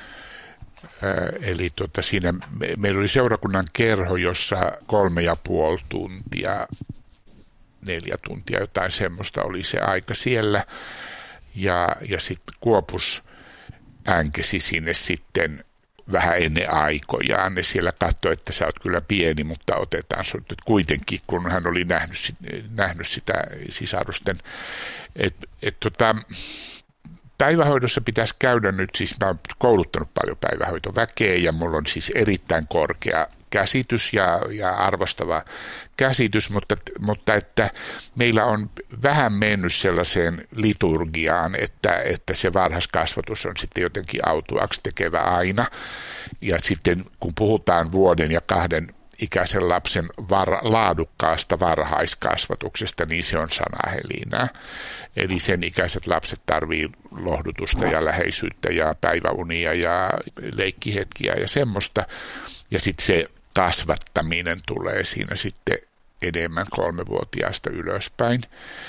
Eli tota siinä, me, meillä oli seurakunnan kerho, jossa kolme ja puoli tuntia, neljä tuntia, jotain semmoista oli se aika siellä. Ja, ja sitten Kuopus änkesi sinne sitten vähän ennen aikojaan. Ne siellä katsoi, että sä oot kyllä pieni, mutta otetaan sut nyt kuitenkin, kun hän oli nähnyt, nähnyt sitä sisarusten. Et, et tota, päivähoidossa pitäisi käydä nyt, siis mä oon kouluttanut paljon päivähoitoväkeä ja mulla on siis erittäin korkea käsitys ja, ja arvostava käsitys, mutta, mutta että meillä on vähän mennyt sellaiseen liturgiaan, että, että se varhaiskasvatus on sitten jotenkin autuaksi tekevä aina. Ja sitten kun puhutaan vuoden ja kahden ikäisen lapsen var, laadukkaasta varhaiskasvatuksesta, niin se on sanahelinää. Eli sen ikäiset lapset tarvii lohdutusta ja läheisyyttä ja päiväunia ja leikkihetkiä ja semmoista. Ja sitten se kasvattaminen tulee siinä sitten enemmän kolmevuotiaasta ylöspäin.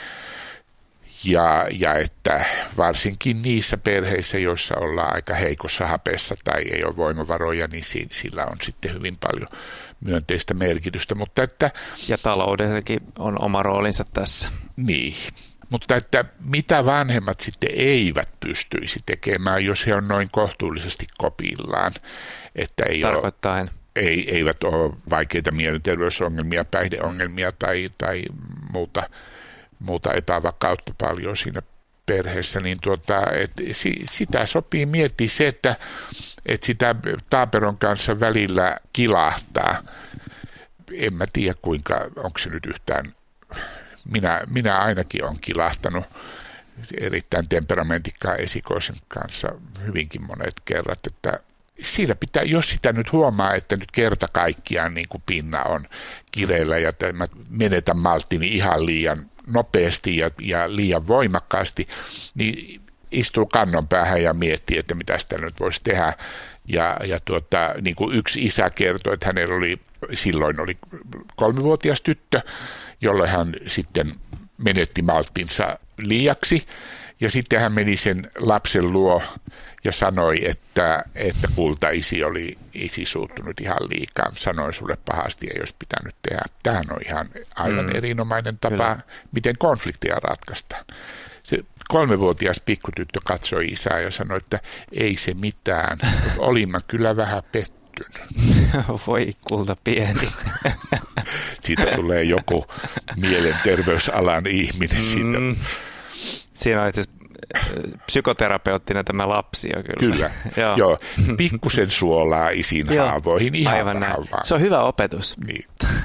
Ja, ja että varsinkin niissä perheissä, joissa ollaan aika heikossa hapessa tai ei ole voimavaroja, niin sillä on sitten hyvin paljon myönteistä merkitystä. Mutta että, ja taloudellakin on oma roolinsa tässä. Niin, mutta että mitä vanhemmat sitten eivät pystyisi tekemään, jos he on noin kohtuullisesti kopillaan. Että ei Tarkoittaen? Ole, ei, eivät ole vaikeita mielenterveysongelmia, päihdeongelmia tai, tai muuta, muuta epävakautta paljon siinä perheessä, niin tuota, et sitä sopii miettiä se, että, että sitä Taaperon kanssa välillä kilahtaa. En mä tiedä kuinka, onko se nyt yhtään, minä, minä ainakin olen kilahtanut erittäin temperamentikkaan esikoisen kanssa hyvinkin monet kerrat, että siinä pitää, jos sitä nyt huomaa, että nyt kerta kaikkiaan niin kuin pinna on kireillä ja että mä menetän malttini ihan liian nopeasti ja, ja liian voimakkaasti, niin istuu kannon päähän ja miettii, että mitä sitä nyt voisi tehdä. Ja, ja tuota, niin kuin yksi isä kertoi, että hänellä oli, silloin oli kolmivuotias tyttö, jolle hän sitten menetti malttinsa liiaksi. Ja sitten hän meni sen lapsen luo ja sanoi, että, että kultaisi oli isi suuttunut ihan liikaa. Sanoin sulle pahasti, ei olisi pitänyt tehdä. Tämähän on ihan aivan mm. erinomainen tapa, Kyllä. miten konflikteja ratkaistaan. Se kolmevuotias pikkutyttö katsoi isää ja sanoi, että ei se mitään. Olin mä kyllä vähän pettynyt. Voi kulta pieni. Siitä tulee joku mielenterveysalan ihminen. Mm. Siitä. Siinä on itse psykoterapeuttina tämä lapsi jo kyllä. Kyllä, joo. joo. Pikkusen suolaa isin haavoihin, ihan aivan näin. Se on hyvä opetus. Niin.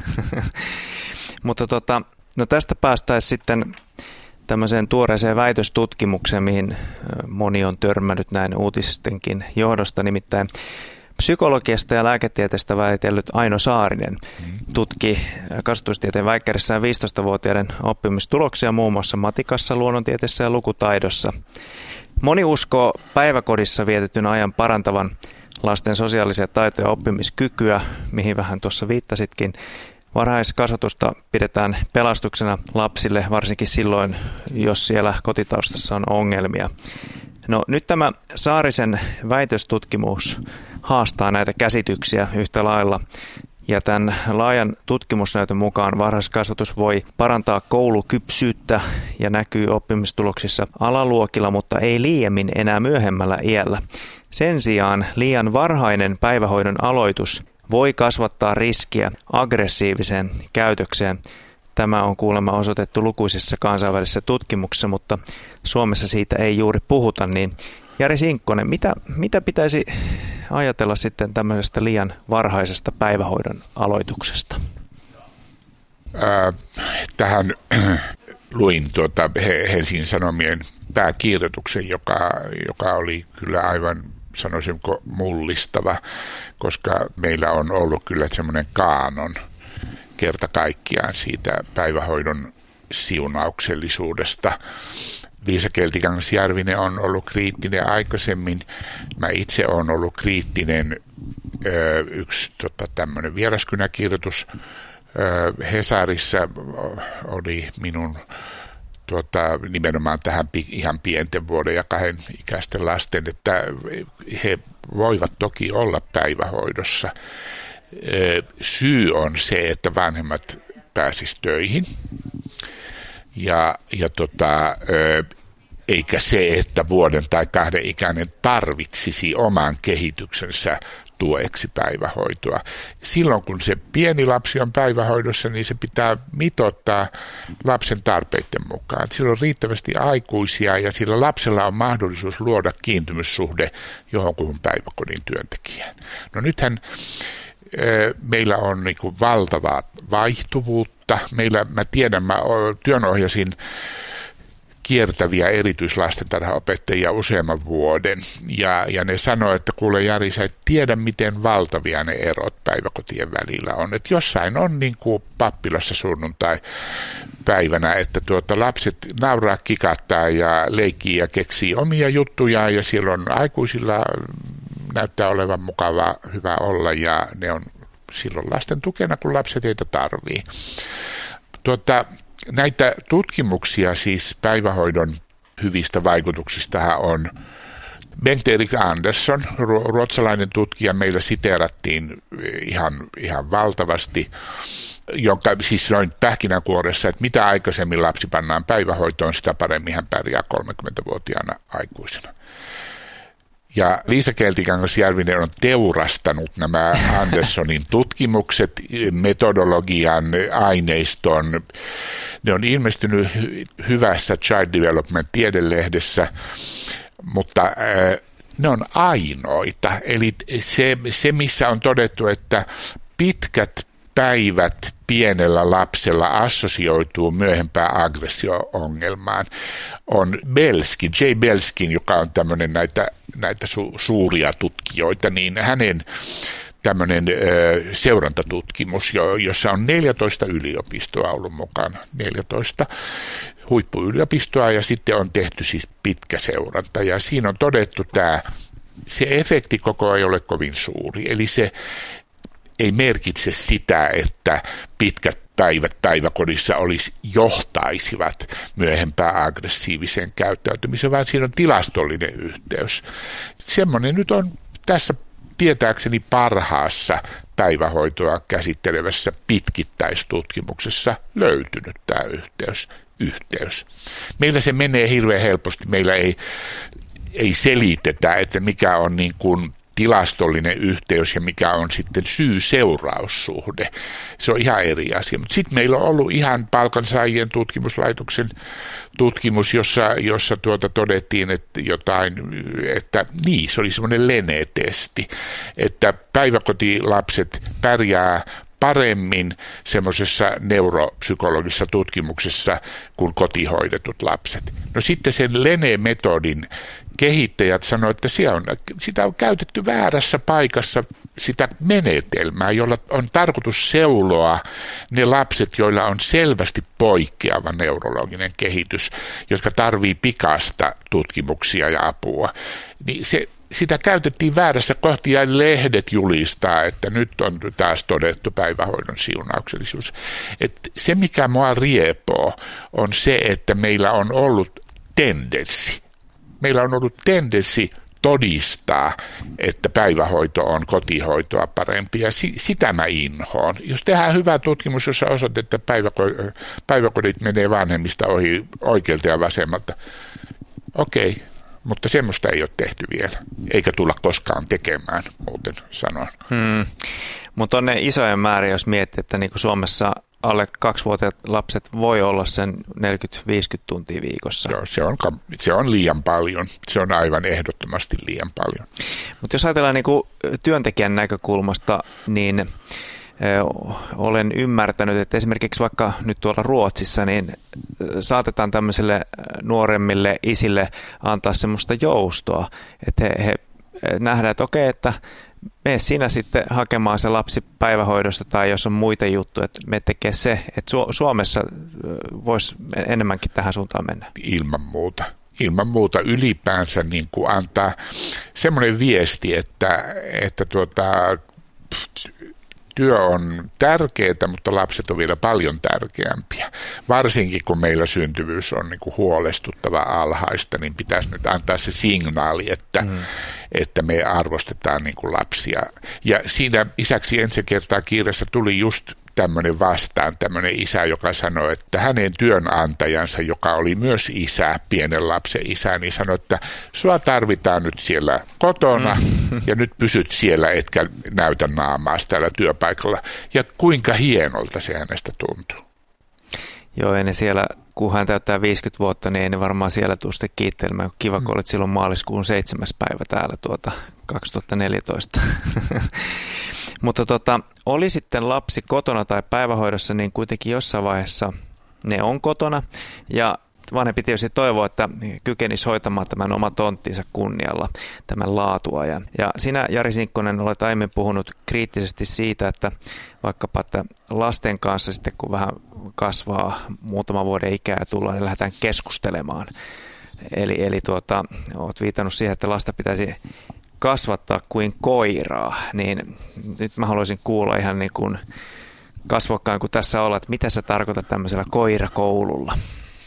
Mutta tota, no tästä päästäisiin sitten tämmöiseen tuoreeseen väitöstutkimukseen, mihin moni on törmännyt näin uutistenkin johdosta, nimittäin psykologiasta ja lääketieteestä väitellyt Aino Saarinen tutki kasvatustieteen väikkärissään viisitoistavuotiaiden oppimistuloksia muun muassa matikassa, luonnontieteessä ja lukutaidossa. Moni uskoo päiväkodissa vietetyn ajan parantavan lasten sosiaalisia taitoja ja oppimiskykyä, mihin vähän tuossa viittasitkin, Varhaiskasvatusta pidetään pelastuksena lapsille, varsinkin silloin, jos siellä kotitaustassa on ongelmia. No nyt tämä Saarisen väitöstutkimus haastaa näitä käsityksiä yhtä lailla. Ja tämän laajan tutkimusnäytön mukaan varhaiskasvatus voi parantaa koulukypsyyttä ja näkyy oppimistuloksissa alaluokilla, mutta ei liiemmin enää myöhemmällä iällä. Sen sijaan liian varhainen päivähoidon aloitus voi kasvattaa riskiä aggressiiviseen käytökseen. Tämä on kuulemma osoitettu lukuisissa kansainvälisissä tutkimuksissa, mutta Suomessa siitä ei juuri puhuta. Niin Jari Sinkkonen, mitä, mitä pitäisi ajatella sitten tämmöisestä liian varhaisesta päivähoidon aloituksesta? Ää, tähän luin tuota Helsingin Sanomien pääkirjoituksen, joka, joka oli kyllä aivan, sanoisinko, mullistava, koska meillä on ollut kyllä semmoinen kaanon kerta kaikkiaan siitä päivähoidon siunauksellisuudesta. Liisa Keltikangas-Järvinen on ollut kriittinen aikaisemmin. Mä itse olen ollut kriittinen. Yksi tota, tämmöinen vieraskynäkirjoitus Hesarissa oli minun tuota, nimenomaan tähän ihan pienten vuoden ja kahden ikäisten lasten, että he voivat toki olla päivähoidossa. Syy on se, että vanhemmat pääsisivät töihin. Ja, ja tota, eikä se, että vuoden tai kahden ikäinen tarvitsisi oman kehityksensä tueksi päivähoitoa. Silloin kun se pieni lapsi on päivähoidossa, niin se pitää mitoittaa lapsen tarpeiden mukaan. Sillä on riittävästi aikuisia ja sillä lapsella on mahdollisuus luoda kiintymyssuhde johonkin päiväkodin työntekijään. No nythän meillä on niin kuin valtavaa vaihtuvuutta. Meillä, mä tiedän, mä työnohjasin kiertäviä erityislastentarhaopettajia useamman vuoden, ja, ja ne sanoi, että kuule Jari, sä et tiedä, miten valtavia ne erot päiväkotien välillä on. Että jossain on niin kuin pappilassa sunnuntai-päivänä, että tuota, lapset nauraa, kikattaa ja leikkii ja keksii omia juttujaan, ja silloin aikuisilla näyttää olevan mukavaa, hyvä olla, ja ne on silloin lasten tukena, kun lapset heitä tarvii. Tuota, näitä tutkimuksia siis päivähoidon hyvistä vaikutuksistahan on Bengt-Erik Andersson, ruotsalainen tutkija, meillä siteerattiin ihan, ihan valtavasti, jonka siis noin pähkinänkuoressa, että mitä aikaisemmin lapsi pannaan päivähoitoon, sitä paremmin hän pärjää kolmekymmentävuotiaana aikuisena. Ja Liisa Keltikangas-Järvinen on teurastanut nämä Anderssonin tutkimukset, metodologian, aineiston. Ne on ilmestynyt hyvässä Child Development-tiedelehdessä, mutta äh, ne on ainoita. Eli se, se, missä on todettu, että pitkät päivät pienellä lapsella assosioituu myöhempään aggressio-ongelmaan, on Belskin, Jay Belskin, joka on tämmöinen näitä, näitä su, suuria tutkijoita, niin hänen tämmöinen ö, seurantatutkimus, jo, jossa on neljätoista yliopistoa ollut mukana, neljätoista huippuyliopistoa, ja sitten on tehty siis pitkä seuranta, ja siinä on todettu tämä, se efekti koko ei ole kovin suuri, eli se ei merkitse sitä, että pitkät päivät päiväkodissa olisi, johtaisivat myöhempään aggressiiviseen käyttäytymiseen, vaan siinä on tilastollinen yhteys. Semmoinen nyt on tässä tietääkseni parhaassa päivähoitoa käsittelevässä pitkittäistutkimuksessa löytynyt tämä yhteys. yhteys. Meillä se menee hirveän helposti. Meillä ei, ei selitetä, että mikä on niin kuin tilastollinen yhteys ja mikä on sitten syy-seuraussuhde. Se on ihan eri asia. Mutta sitten meillä on ollut ihan palkansaajien tutkimuslaitoksen tutkimus, jossa, jossa tuota todettiin, että jotain, että niin, se oli semmoinen Lene-testi, että päiväkotilapset pärjää paremmin semmoisessa neuropsykologisessa tutkimuksessa kuin kotihoidetut lapset. No sitten sen Lene-metodin kehittäjät sanoivat, että siellä on, sitä on käytetty väärässä paikassa sitä menetelmää, jolla on tarkoitus seuloa ne lapset, joilla on selvästi poikkeava neurologinen kehitys, jotka tarvii pikasta tutkimuksia ja apua. Niin se, sitä käytettiin väärässä kohti ja lehdet julistaa, että nyt on taas todettu päivähoidon siunauksellisuus. Et se, mikä mua riepoo, on se, että meillä on ollut tendenssi. Meillä on ollut tendenssi todistaa, että päivähoito on kotihoitoa parempi, ja si- sitä mä inhoon. Jos tehdään hyvä tutkimus, jossa osoitetaan, että päiväko- päiväkodit menee vanhemmista ohi oikealta ja vasemmalta, okei, okay, mutta semmoista ei ole tehty vielä, eikä tulla koskaan tekemään, muuten sanoen. Hmm. Mutta on ne isoja määriä, jos miettii, että niin kuin Suomessa alle kaksivuotiaat lapset voi olla sen neljäkymmentä viisikymmentä tuntia viikossa. Joo, se on, se on liian paljon. Se on aivan ehdottomasti liian paljon. Mutta jos ajatellaan niin kuin työntekijän näkökulmasta, niin ö, olen ymmärtänyt, että esimerkiksi vaikka nyt tuolla Ruotsissa, niin saatetaan tämmöisille nuoremmille isille antaa semmoista joustoa, että he, he nähdään, että okei, että mene sinä sitten hakemaan se lapsi päivähoidosta tai jos on muita juttuja, että me tekee se, että Suomessa voisi enemmänkin tähän suuntaan mennä. Ilman muuta. Ilman muuta ylipäänsä niin kuin antaa semmoinen viesti, että, että tuota, työ on tärkeää, mutta lapset on vielä paljon tärkeämpiä. Varsinkin kun meillä syntyvyys on niin kuin huolestuttava alhaista, niin pitäisi nyt antaa se signaali, että, mm. että me arvostetaan niin kuin lapsia. Ja siinä isäksi ensi kertaa kirjassa tuli just tämmöinen vastaan, tämmöinen isä, joka sanoi, että hänen työnantajansa, joka oli myös isä, pienen lapsen isä, niin sanoi, että sua tarvitaan nyt siellä kotona ja nyt pysyt siellä, etkä näytä naamaasi täällä työpaikalla. Ja kuinka hienolta se hänestä tuntuu. Joo, ja ne siellä, kun hän täyttää viisikymmentä vuotta, niin ei ne varmaan siellä tule sitten kiittelemään. Kiva, kun olet silloin maaliskuun seitsemäs päivä täällä tuota kaksituhattaneljätoista. Mutta tota, oli sitten lapsi kotona tai päivähoidossa, niin kuitenkin jossain vaiheessa ne on kotona. Ja vanhempi tietysti toivoo, että kykenisi hoitamaan tämän oma tonttinsa kunnialla, tämän laatuajan. Ja sinä, Jari Sinkkonen, olet aiemmin puhunut kriittisesti siitä, että vaikkapa että lasten kanssa sitten, kun vähän kasvaa muutama vuoden ikää ja tullaan, niin lähdetään keskustelemaan. Eli, eli tuota, olet viitannut siihen, että lasta pitäisi kasvattaa kuin koiraa, niin nyt mä haluaisin kuulla ihan niin kuin kasvokkaan, kun tässä ollaan, että mitä sä tarkoitat tämmöisellä koirakoululla?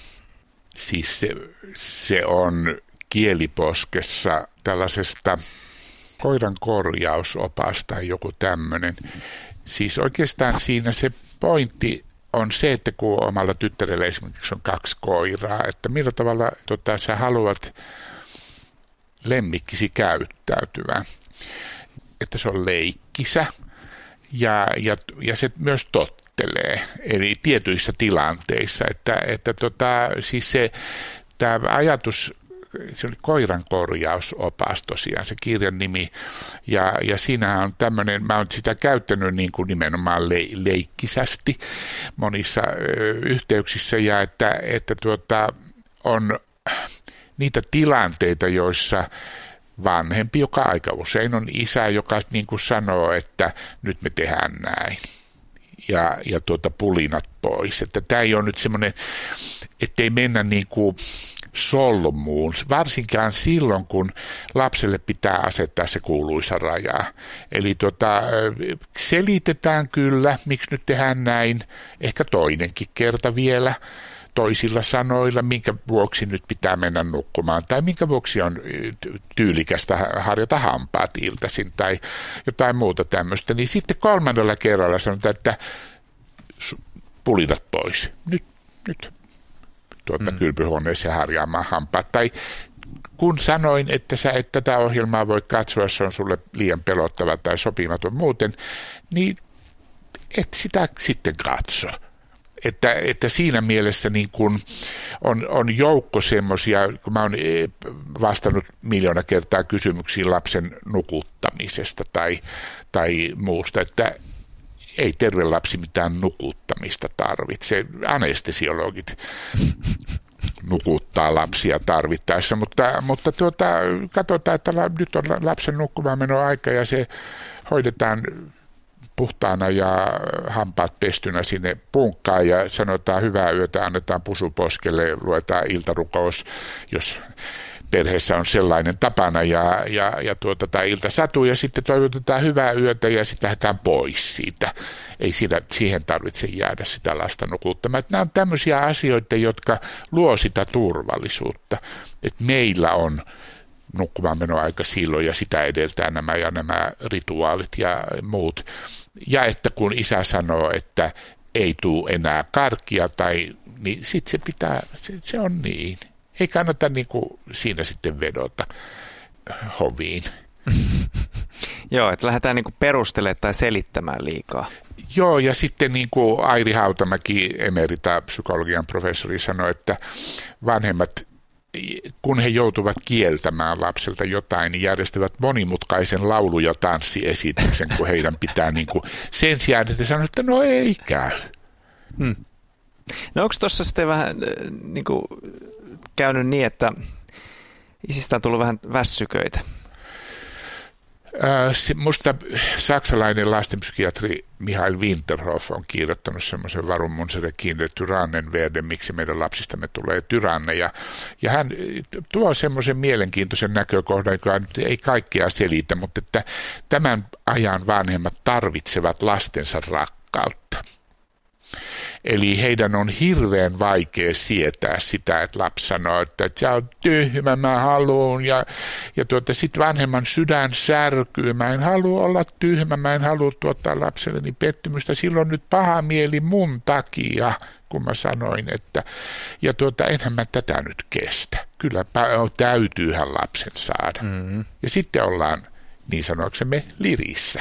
Siis se, se on kieliposkessa tällaisesta koiran korjausopasta tai joku tämmöinen. Siis oikeastaan siinä se pointti on se, että kun omalla tyttärellä esimerkiksi on kaksi koiraa, että millä tavalla tota, sä haluat lemmikkisi käyttäytyvän, että se on leikkisä ja, ja, ja se myös tottelee, eli tietyissä tilanteissa, että, että tota, siis se, tämä ajatus, se oli koiran korjausopas tosiaan se kirjan nimi, ja, ja siinä on tämmöinen, mä oon sitä käyttänyt niin kuin nimenomaan le, leikkisästi monissa ö, yhteyksissä, ja että, että tuota, on niitä tilanteita, joissa vanhempi, joka aika usein on isä, joka niin kuin sanoo, että nyt me tehdään näin ja, ja tuota pulinat pois. Että tämä ei ole nyt semmoinen, ettei mennä niin kuin solmuun, varsinkaan silloin, kun lapselle pitää asettaa se kuuluisa raja. Eli tuota, selitetään kyllä, miksi nyt tehdään näin, ehkä toinenkin kerta vielä, toisilla sanoilla, minkä vuoksi nyt pitää mennä nukkumaan tai minkä vuoksi on tyylikästä harjata hampaat iltaisin tai jotain muuta tämmöistä, niin sitten kolmannella kerralla sanotaan, että pulinat pois. Nyt, nyt tuota mm. kylpyhuoneeseen harjaamaan hampaat. Tai kun sanoin, että sä et tätä ohjelmaa voi katsoa, se on sulle liian pelottava tai sopimaton muuten, niin et sitä sitten katso. Että, että siinä mielessä niin kun on, on joukko semmoisia, kun mä oon vastannut miljoona kertaa kysymyksiin lapsen nukuttamisesta tai, tai muusta, että ei terve lapsi mitään nukuttamista tarvitse. Anestesiologit nukuttaa lapsia tarvittaessa, mutta, mutta tuota, katsotaan, että nyt on lapsen nukkumaan meno aika ja se hoidetaan puhtaana ja hampaat pestynä sinne punkkaan ja sanotaan hyvää yötä, annetaan pusu poskelle, luetaan iltarukous, jos perheessä on sellainen tapana ja, ja, ja tuota, tai ilta satuu ja sitten toivotetaan hyvää yötä ja sitten lähdetään pois siitä. Ei siitä, siihen tarvitse jäädä sitä lasta nukuttamaan. Nämä on tämmöisiä asioita, jotka luo sitä turvallisuutta, että meillä on nukkumaan menoaika silloin ja sitä edeltää nämä ja nämä rituaalit ja muut. Ja että kun isä sanoo, että ei tule enää karkkia, tai, niin sitten se pitää, se, se on niin. Ei kannata niin kuin siinä sitten vedota hoviin. Joo, että lähdetään niin kuin perustelemaan tai selittämään liikaa. Joo, ja sitten niin kuin Airi Hautamäki, emerita psykologian professori, sanoi, että vanhemmat, kun he joutuvat kieltämään lapselta jotain, niin järjestävät monimutkaisen laulu- ja tanssiesityksen, kun heidän pitää niin kuin, sen sijaan, että sanoo, että no ei käy. Hmm. No onko tuossa sitten vähän niin kuin käynyt niin, että isistä on tullut vähän väsyköitä? Musta saksalainen lastenpsykiatri Michael Winterhoff on kirjoittanut semmoisen Warum unsere Kinder Tyrannen werden, miksi meidän lapsistamme tulee tyranneja. Ja hän tuo semmoisen mielenkiintoisen näkökohdan, joka nyt ei kaikkea selitä, mutta että tämän ajan vanhemmat tarvitsevat lastensa rakkautta. Eli heidän on hirveän vaikea sietää sitä, että lapsi sanoo, että sä oot tyhmä, mä haluun. Ja, ja tuota, sitten vanhemman sydän särkyy, mä en halua olla tyhmä, mä en halua tuottaa lapselleni pettymystä. Silloin nyt paha mieli mun takia, kun mä sanoin, että ja tuota, enhän mä tätä nyt kestä. Kyllä täytyyhän lapsen saada. Mm-hmm. Ja sitten ollaan niin sanoksemme lirissä.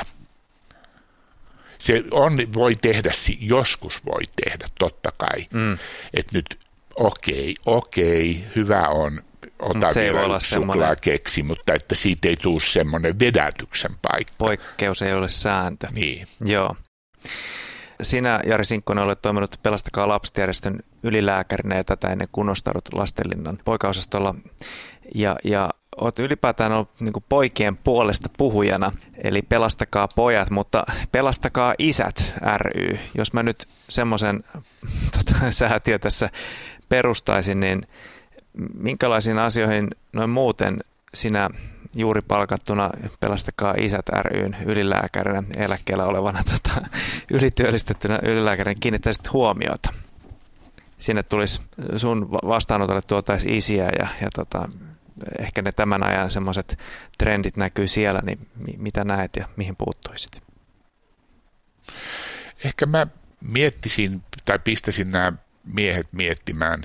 Se on, voi tehdä, joskus voi tehdä, totta kai, mm. että nyt okei, okei, hyvä on, ota se vielä yksi suklaakeksi, mutta että siitä ei tule semmoinen vedätyksen paikka. Poikkeus ei ole sääntö. Niin. Joo. Sinä, Jari Sinkkonen, olet toiminut Pelastakaa lapset -järjestön ylilääkärinä ja tätä ennen kunnostaudut Lastenlinnan poikaosastolla. Ja, ja olet ylipäätään ollut niin kuin poikien puolesta puhujana, eli Pelastakaa pojat, mutta Pelastakaa isät ry. Jos mä nyt semmoisen tota, säätiö tässä perustaisin, niin minkälaisiin asioihin noin muuten sinä juuri palkattuna Pelastakaa isät ry:n ylilääkärinä, eläkkeellä olevana tota, ylityöllistettynä ylilääkärinä kiinnittäisit huomiota? Sinne tulisi sun vastaanotolle tuotaisiin isiä ja, ja tota, ehkä ne tämän ajan semmoiset trendit näkyy siellä, niin mitä näet ja mihin puuttuisit? Ehkä mä miettisin tai pistäisin nämä miehet miettimään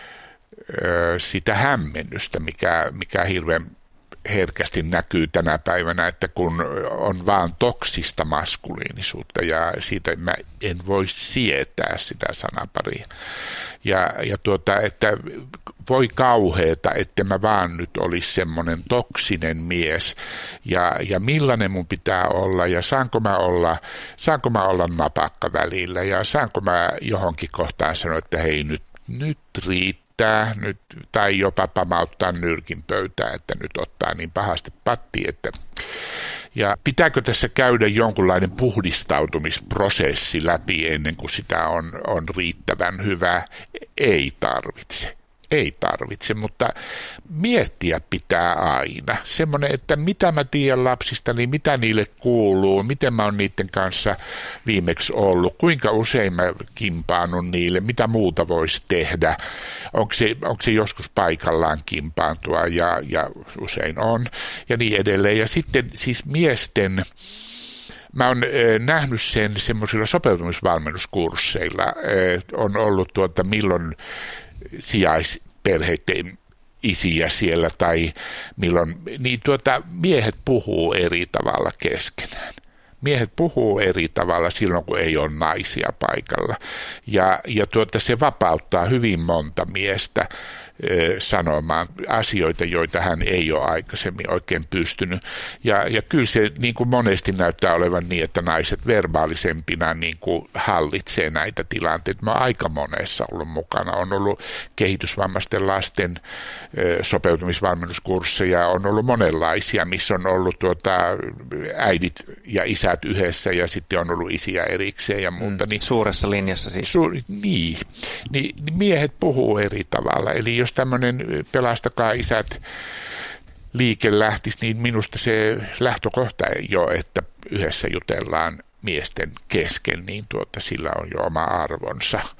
ö, sitä hämmennystä, mikä, mikä hirveän herkästi näkyy tänä päivänä, että kun on vaan toksista maskuliinisuutta ja siitä mä en voi sietää sitä sanaparia. Ja, ja tuota, että voi kauheeta, että mä vaan nyt olisi semmoinen toksinen mies ja, ja millainen mun pitää olla ja saanko mä olla, saanko mä olla napakka välillä ja saanko mä johonkin kohtaan sanoa, että hei nyt, nyt riittää. Nyt, tai jopa pamauttaa nyrkin pöytään, että nyt ottaa niin pahasti patti. Että ja pitääkö tässä käydä jonkunlainen puhdistautumisprosessi läpi ennen kuin sitä on, on riittävän hyvä? Ei tarvitse. Ei tarvitse, mutta miettiä pitää aina. Semmoinen, että mitä mä tiedän lapsista, niin mitä niille kuuluu, miten mä oon niiden kanssa viimeksi ollut, kuinka usein mä kimpaannut niille, mitä muuta voisi tehdä, onko se, onko se joskus paikallaan kimpaantua ja, ja usein on ja niin edelleen. Ja sitten siis miesten, mä oon nähnyt sen semmoisilla sopeutumisvalmennuskursseilla, on ollut tuota milloin sijaisperheiden isiä siellä tai milloin, niin tuota, miehet puhuu eri tavalla keskenään. Miehet puhuu eri tavalla silloin, kun ei ole naisia paikalla. Ja, ja tuota, se vapauttaa hyvin monta miestä sanomaan asioita, joita hän ei ole aikaisemmin oikein pystynyt. Ja, ja kyllä se niin kuin monesti näyttää olevan niin, että naiset verbaalisempina niin kuin hallitsee näitä tilanteita. Mä oon aika monessa ollut mukana. On ollut kehitysvammaisten lasten sopeutumisvalmennuskursseja, on ollut monenlaisia, missä on ollut tuota, äidit ja isät yhdessä ja sitten on ollut isiä erikseen ja muuta. Mm, niin, suuressa linjassa siis. Su, niin, niin, niin miehet puhuu eri tavalla. Eli jos tämmöinen Pelastakaa isät liike lähtisi, niin minusta se lähtökohta jo, että yhdessä jutellaan miesten kesken, niin tuota, sillä on jo oma arvonsa.